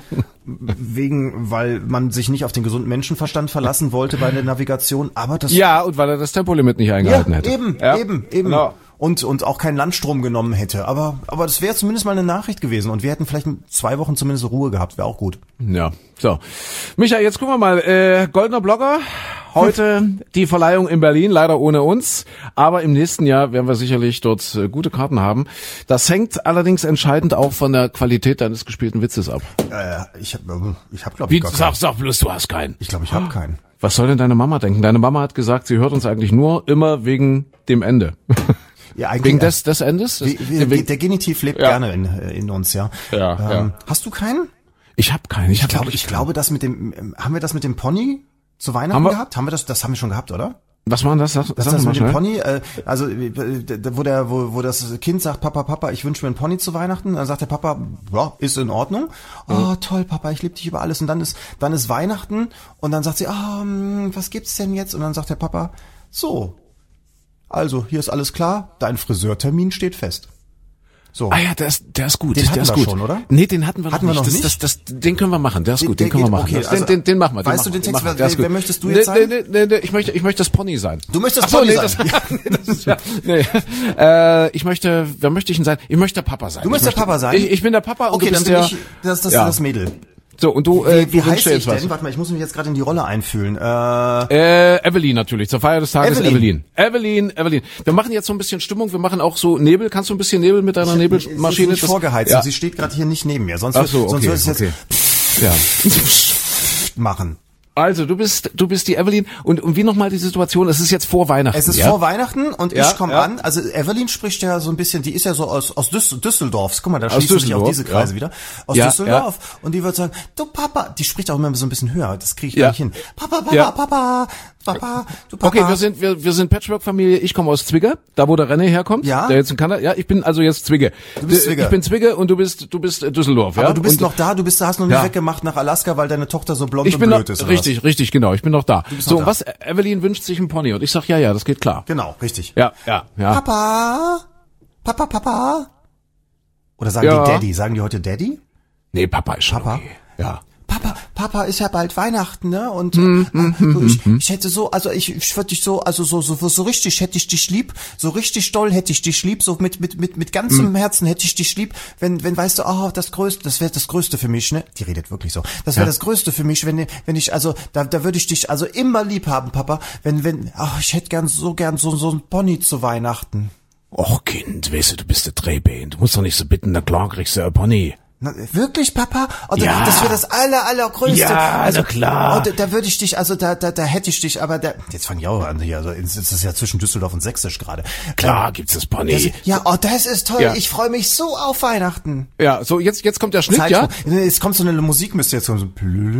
wegen, weil man sich nicht auf den gesunden Menschenverstand verlassen wollte bei der Navigation. Aber das... Ja, und weil er das Tempolimit nicht eingehalten ja, hätte. Eben, ja, eben, eben. Genau. Und, und auch keinen Landstrom genommen hätte. Aber, aber das wäre zumindest mal eine Nachricht gewesen. Und wir hätten vielleicht zwei Wochen zumindest Ruhe gehabt. Wäre auch gut. Ja, so. Micha, jetzt gucken wir mal. Äh, Goldener Blogger. Heute die Verleihung in Berlin, leider ohne uns. Aber im nächsten Jahr werden wir sicherlich dort äh, gute Karten haben. Das hängt allerdings entscheidend auch von der Qualität deines gespielten Witzes ab. Äh, ich habe, ich hab, glaube ich, gar sag, keinen. Sag bloß, du hast keinen. Ich glaube, ich habe keinen. Was soll denn deine Mama denken? Deine Mama hat gesagt, sie hört uns eigentlich nur immer wegen dem Ende. Ja, eigentlich wegen des, des Endes? Wie, wie, wegen, der Genitiv lebt ja. gerne in, in uns, ja. Ja, ähm, ja. Hast du keinen? Ich habe keinen. Ich, ich glaube, ich glaube, das mit dem, haben wir das mit dem Pony zu Weihnachten haben gehabt? Haben wir das? Das haben wir schon gehabt, oder? Was war das? Sag, das sag das mit dem Pony, äh, also wo der, wo, wo das Kind sagt, Papa, Papa, ich wünsche mir einen Pony zu Weihnachten, dann sagt der Papa, ja, ist in Ordnung. Oh, mhm. toll, Papa, ich liebe dich über alles. Und dann ist, dann ist Weihnachten und dann sagt sie, ah, oh, was gibt's denn jetzt? Und dann sagt der Papa, so, also hier ist alles klar, dein Friseurtermin steht fest. So. Ah ja, der ist, der ist gut. Den der hatten ist wir gut. schon, oder? Nee, den hatten wir Hatten noch wir nicht. noch Das, nicht? Das, das, den können wir machen. Der ist Den- gut. Den der können wir geht- machen. okay, Das- also- den, den, den machen wir. Weißt den du machen den wir, Text? den machen wir. Wer- Der ist gut. wer möchtest du nee, jetzt sein? Nee, nee, nee, ich möchte, ich möchte das Pony sein. Du möchtest Ach so, Pony nee, sein. das, nee, das ist, ja, nee. Äh, ich möchte, wer möchte ich denn sein? Ich möchte der Papa sein. Du möchtest ich der möchte, Papa sein? Ich, ich bin der Papa und Okay, du dann bist bin der. ich das, das, ja. das Mädel. So, und du, äh, Wie, wie du heißt wünschst dir ich jetzt was. denn? Warte mal, ich muss mich jetzt gerade in die Rolle einfühlen. Äh, Äh, Evelyn natürlich, zur Feier des Tages Evelyn. Evelyn. Evelyn, Evelyn. Wir machen jetzt so ein bisschen Stimmung, wir machen auch so Nebel. Kannst du ein bisschen Nebel mit deiner sie Nebelmaschine? ist nicht Das- vorgeheizt ja. und sie steht gerade hier nicht neben mir. Sonst, Ach so, sonst okay, würde es jetzt okay. Ja. machen. Also, du bist, du bist die Evelyn und, und wie nochmal die Situation? Es ist jetzt vor Weihnachten. Es ist ja? vor Weihnachten und Ja, ich komme ja. an. Also Evelyn spricht ja so ein bisschen, die ist ja so aus, aus Düs- Düsseldorfs. Guck mal, da Aus schließen sich auch Düsseldorf, diese Kreise ja. wieder. Aus Ja, Düsseldorf. Und die wird sagen, du Papa, die spricht auch immer so ein bisschen höher. Das kriege ich Ja. gar nicht hin. Papa, Papa, Ja. Papa, Papa, du Papa. Okay, wir sind, wir, wir sind Patchwork-Familie. Ich komme aus Zwigge, da wo der René herkommt. Ja. Der jetzt in Kanada. Ja, ich bin also jetzt Zwigge. Du bist Zwigge. Ich bin Zwigge und du bist, du bist Düsseldorf, ja. Aber du bist und, noch da, du bist, hast noch nicht Ja. weggemacht nach Alaska, weil deine Tochter so blond Ich und bin noch, blöd ist. oder richtig, richtig, genau. Ich bin noch da. bist So, noch da. was? Evelyn wünscht sich ein Pony und ich sag, ja, ja, das geht klar. was? Genau, richtig. Ja, ja, ja. Papa, Papa, Papa. Oder sagen Ja. die Daddy? Sagen die heute Daddy? Nee, Papa ist schon Papa? okay. Ja. Papa, Papa, ist ja bald Weihnachten, ne? Und Hm, äh, du, ich, ich hätte so, also ich, ich würde dich so, also so, so, so richtig hätte ich dich lieb, so richtig doll hätte ich dich lieb, so mit, mit, mit, mit ganzem Hm. Herzen hätte ich dich lieb, wenn, wenn, weißt du, oh, das Größte, das wäre das Größte für mich, ne? Die redet wirklich so. Das wäre Ja. das Größte für mich, wenn, wenn ich, also, da, da würde ich dich also immer lieb haben, Papa, wenn, wenn, ach, ich hätte gern, so gern so, so ein Pony zu Weihnachten. Och, Kind, weißt du, du bist der Drehbein. Du musst doch nicht so bitten, na klar kriegst du ein Pony. Na, wirklich, Papa? Oder Ja. das wäre das aller, allergrößte. Ja, also, na klar. Oh, da, da würde ich dich, also da, da, da hätte ich dich, aber da, jetzt fange ich auch an hier, also es ist ja zwischen Düsseldorf und Sächsisch gerade. Klar Ähm, gibt's das Pony. das, ja, oh, das ist toll. Ja. Ich freue mich so auf Weihnachten. Ja, so, jetzt, jetzt kommt der Schnitt, ja? Zeitsprung. Es kommt so eine Musik, müsste jetzt kommen. So.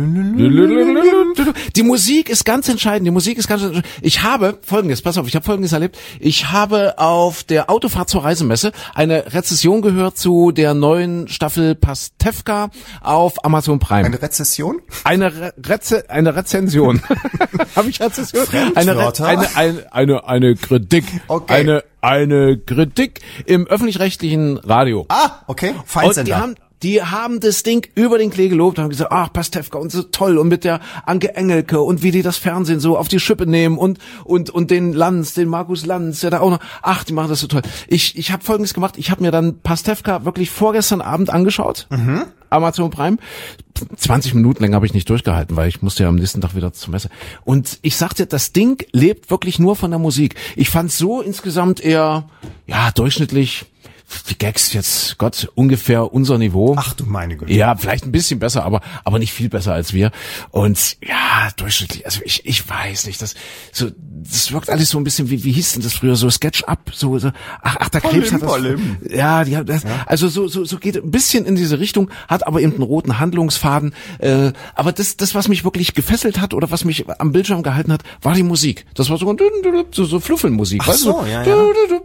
Die Musik ist ganz entscheidend. Die Musik ist ganz entscheidend. Ich habe Folgendes, pass auf, ich habe Folgendes erlebt. Ich habe auf der Autofahrt zur Reisemesse eine Rezession gehört zu der neuen Staffel Pastewka auf Amazon Prime. Eine Rezession? Eine Re Reze eine Rezension. Habe ich Rezension? Eine, Re Fremdwörter? eine, eine, eine, eine Kritik. Okay. Eine, eine Kritik im öffentlich-rechtlichen Radio. Ah, okay. Und die Feindsender. haben, die haben das Ding über den Klee gelobt und haben gesagt, ach, Pastewka und so toll und mit der Anke Engelke und wie die das Fernsehen so auf die Schippe nehmen und und und den Lanz, den Markus Lanz, der da auch noch, ach, die machen das so toll. Ich ich habe Folgendes gemacht, ich habe mir dann Pastewka wirklich vorgestern Abend angeschaut. Mhm. Amazon Prime. zwanzig Minuten länger habe ich nicht durchgehalten, weil ich musste ja am nächsten Tag wieder zur Messe. Und ich sagte, das Ding lebt wirklich nur von der Musik. Ich fand so insgesamt eher, ja, durchschnittlich, die Gags jetzt, Gott, ungefähr unser Niveau. Ach du meine Güte. Ja, vielleicht ein bisschen besser, aber aber nicht viel besser als wir. Und ja, durchschnittlich, also ich ich weiß nicht, das so das wirkt alles so ein bisschen wie wie hieß denn das früher so Sketch-up, so, so ach ach der Krebs hat das. Palim. Ja, die hat das, ja. Also so so so geht ein bisschen in diese Richtung, hat aber eben einen roten Handlungsfaden, äh, aber das das was mich wirklich gefesselt hat oder was mich am Bildschirm gehalten hat, war die Musik. Das war so so, so Fluffelmusik, Ach weißt so, du? ja, ja.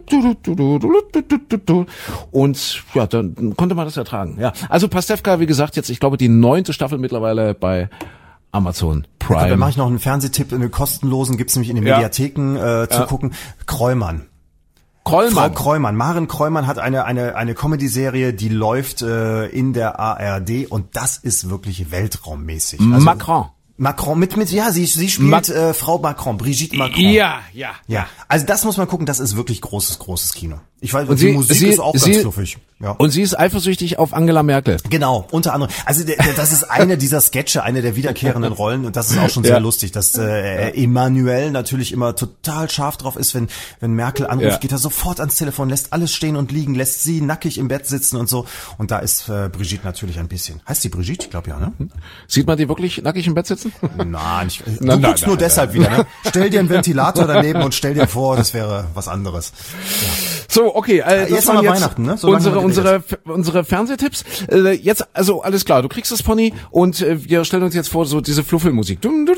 Und ja, dann konnte man das ertragen. Ja, also Pastewka, wie gesagt, jetzt ich glaube die neunte Staffel mittlerweile bei Amazon Prime. Dann mache ich noch einen Fernsehtipp, einen kostenlosen, gibt's nämlich in den Ja. Mediatheken äh, zu Ja. gucken. Kreumann. Krollmann. Frau Kreumann, Maren Kreumann hat eine eine eine Comedy-Serie, die läuft äh, in der A R D und das ist wirklich weltraummäßig. Also, Macron. Macron mit mit ja, sie sie spielt Mac- äh, Frau Macron, Brigitte Macron. Ja, ja. Ja, also das muss man gucken, das ist wirklich großes großes Kino. Ich weiß, Und die sie- Musik sie- ist auch sie- ganz fluffig. Ja. Und sie ist eifersüchtig auf Angela Merkel. Genau, unter anderem. Also der, der, das ist eine dieser Sketche, eine der wiederkehrenden Rollen und das ist auch schon sehr Ja. lustig, dass äh, Emmanuel natürlich immer total scharf drauf ist, wenn wenn Merkel anruft, Ja. geht er sofort ans Telefon, lässt alles stehen und liegen, lässt sie nackig im Bett sitzen und so. Und da ist äh, Brigitte natürlich ein bisschen. Heißt die Brigitte? Ich glaube ja, ne? Sieht man die wirklich nackig im Bett sitzen? Nein, ich, du Nein, nein, guckst nur nein, deshalb wieder. Ne? Stell dir einen Ventilator daneben und stell dir vor, das wäre was anderes. So, okay, äh, das Jetzt waren haben wir jetzt Weihnachten, ne? So lange unsere haben wir unsere unsere Fernsehtipps. Äh, jetzt also alles klar, du kriegst das Pony und äh, wir stellen uns jetzt vor so diese Fluffelmusik.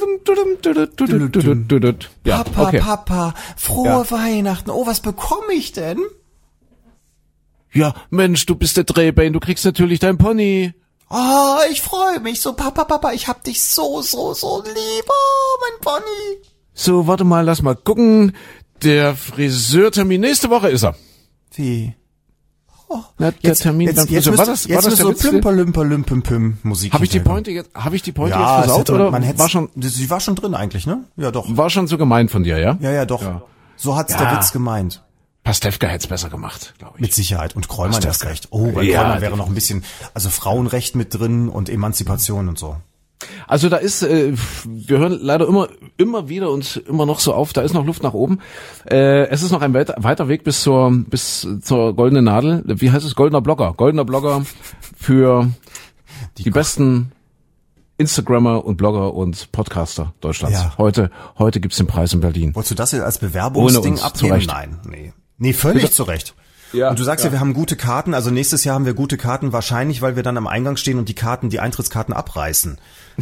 Ja, Papa, okay. Papa, frohe Ja. Weihnachten. Oh, was bekomme ich denn? Ja, Mensch, du bist der Drehbein, du kriegst natürlich dein Pony. Oh, ich freue mich so. Papa, Papa, ich hab dich so, so, so lieb. Oh, mein Pony. So, warte mal, lass mal gucken. Der Friseurtermin nächste Woche ist er. Wie? Oh, Na, der jetzt, Termin jetzt, beim jetzt, Friseur. jetzt, war das, jetzt war das so der Witz? plümper, lümper, lümpem, püm Musik. Habe ich die hinterher. Pointe jetzt, habe ich die Pointe Ja, jetzt versaut hätte, oder man hätte, war schon, sie war schon drin eigentlich, ne? Ja, doch. war schon so gemein von dir, ja? Ja, ja, doch. Ja. So hat's Ja. der Witz gemeint. Pastewka hätte es besser gemacht, glaube ich. Mit Sicherheit. Und Kräumann Pastewka. erst recht. Oh, bei Ja, Kräumann wäre die- noch ein bisschen, also Frauenrecht mit drin und Emanzipation und so. Also da ist, äh, wir hören leider immer, immer wieder und immer noch so auf, da ist noch Luft nach oben. Äh, es ist noch ein weit, weiter Weg bis zur, bis zur goldenen Nadel. Wie heißt es? Goldener Blogger. Goldener Blogger für die, die besten Instagrammer und Blogger und Podcaster Deutschlands. Ja. Heute, heute gibt's den Preis in Berlin. Wolltest du das jetzt als Ohne Bewerbungsding uns, abgeben? zurecht. Nein, nee. Nee, völlig Bitte? zurecht. Ja, Und du sagst ja. ja, wir haben gute Karten, also nächstes Jahr haben wir gute Karten, wahrscheinlich, weil wir dann am Eingang stehen und die Karten, die Eintrittskarten abreißen.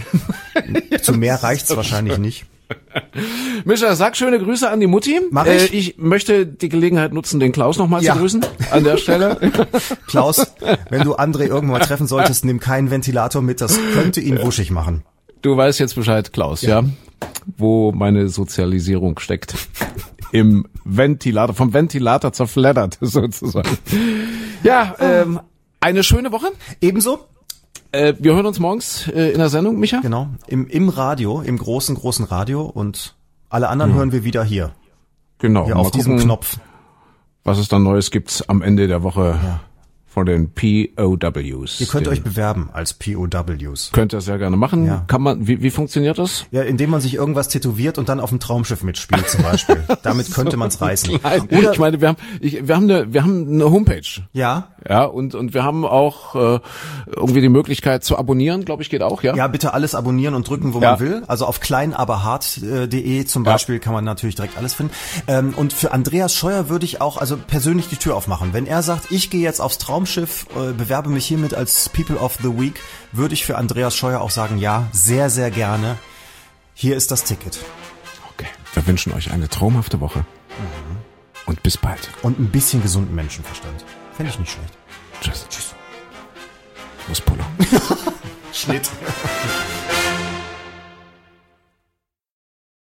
Zu mehr reicht's wahrscheinlich nicht. Mischa, sag schöne Grüße an die Mutti. Mach ich. Äh, ich möchte die Gelegenheit nutzen, den Klaus nochmal Ja. zu grüßen an der Stelle. Klaus, wenn du André irgendwann mal treffen solltest, nimm keinen Ventilator mit, das könnte ihn wuschig machen. Du weißt jetzt Bescheid, Klaus, ja, Ja. wo meine Sozialisierung steckt. Im Ventilator, vom Ventilator zerfleddert sozusagen. Ja, ähm, eine schöne Woche. Ebenso, Äh, wir hören uns morgens äh, in der Sendung, Micha. genau, im, im Radio, im großen, großen Radio und alle anderen hören wir wieder hier, Genau. hier Mal auf diesem gucken, Knopf. was es dann Neues gibt am Ende der Woche von den P O Ws. Ihr könnt den euch bewerben als P O Ws. Könnt ihr sehr gerne machen. Ja. Kann man, wie, wie funktioniert das? Ja, indem man sich irgendwas tätowiert und dann auf dem Traumschiff mitspielt zum Beispiel. Damit könnte man es reißen. Nein, Oder, ich meine, wir haben, ich, wir haben eine, wir haben eine Homepage. ja, Ja, und, und wir haben auch äh, irgendwie die Möglichkeit zu abonnieren, glaube ich, geht auch, ja? ja, bitte alles abonnieren und drücken, wo Ja. man will. Also auf kleinaberhart punkt de zum Ja. Beispiel kann man natürlich direkt alles finden. Ähm, und für Andreas Scheuer würde ich auch also persönlich die Tür aufmachen. Wenn er sagt, ich gehe jetzt aufs Traumschiff, äh, bewerbe mich hiermit als People of the Week, würde ich für Andreas Scheuer auch sagen, ja, sehr, sehr gerne. Hier ist das Ticket. Okay. Wir wünschen euch eine traumhafte Woche. Und bis bald. Und ein bisschen gesunden Menschenverstand. Fände ich nicht schlecht. Tschüss. Tschüss. Prost, Polo. Schnitt.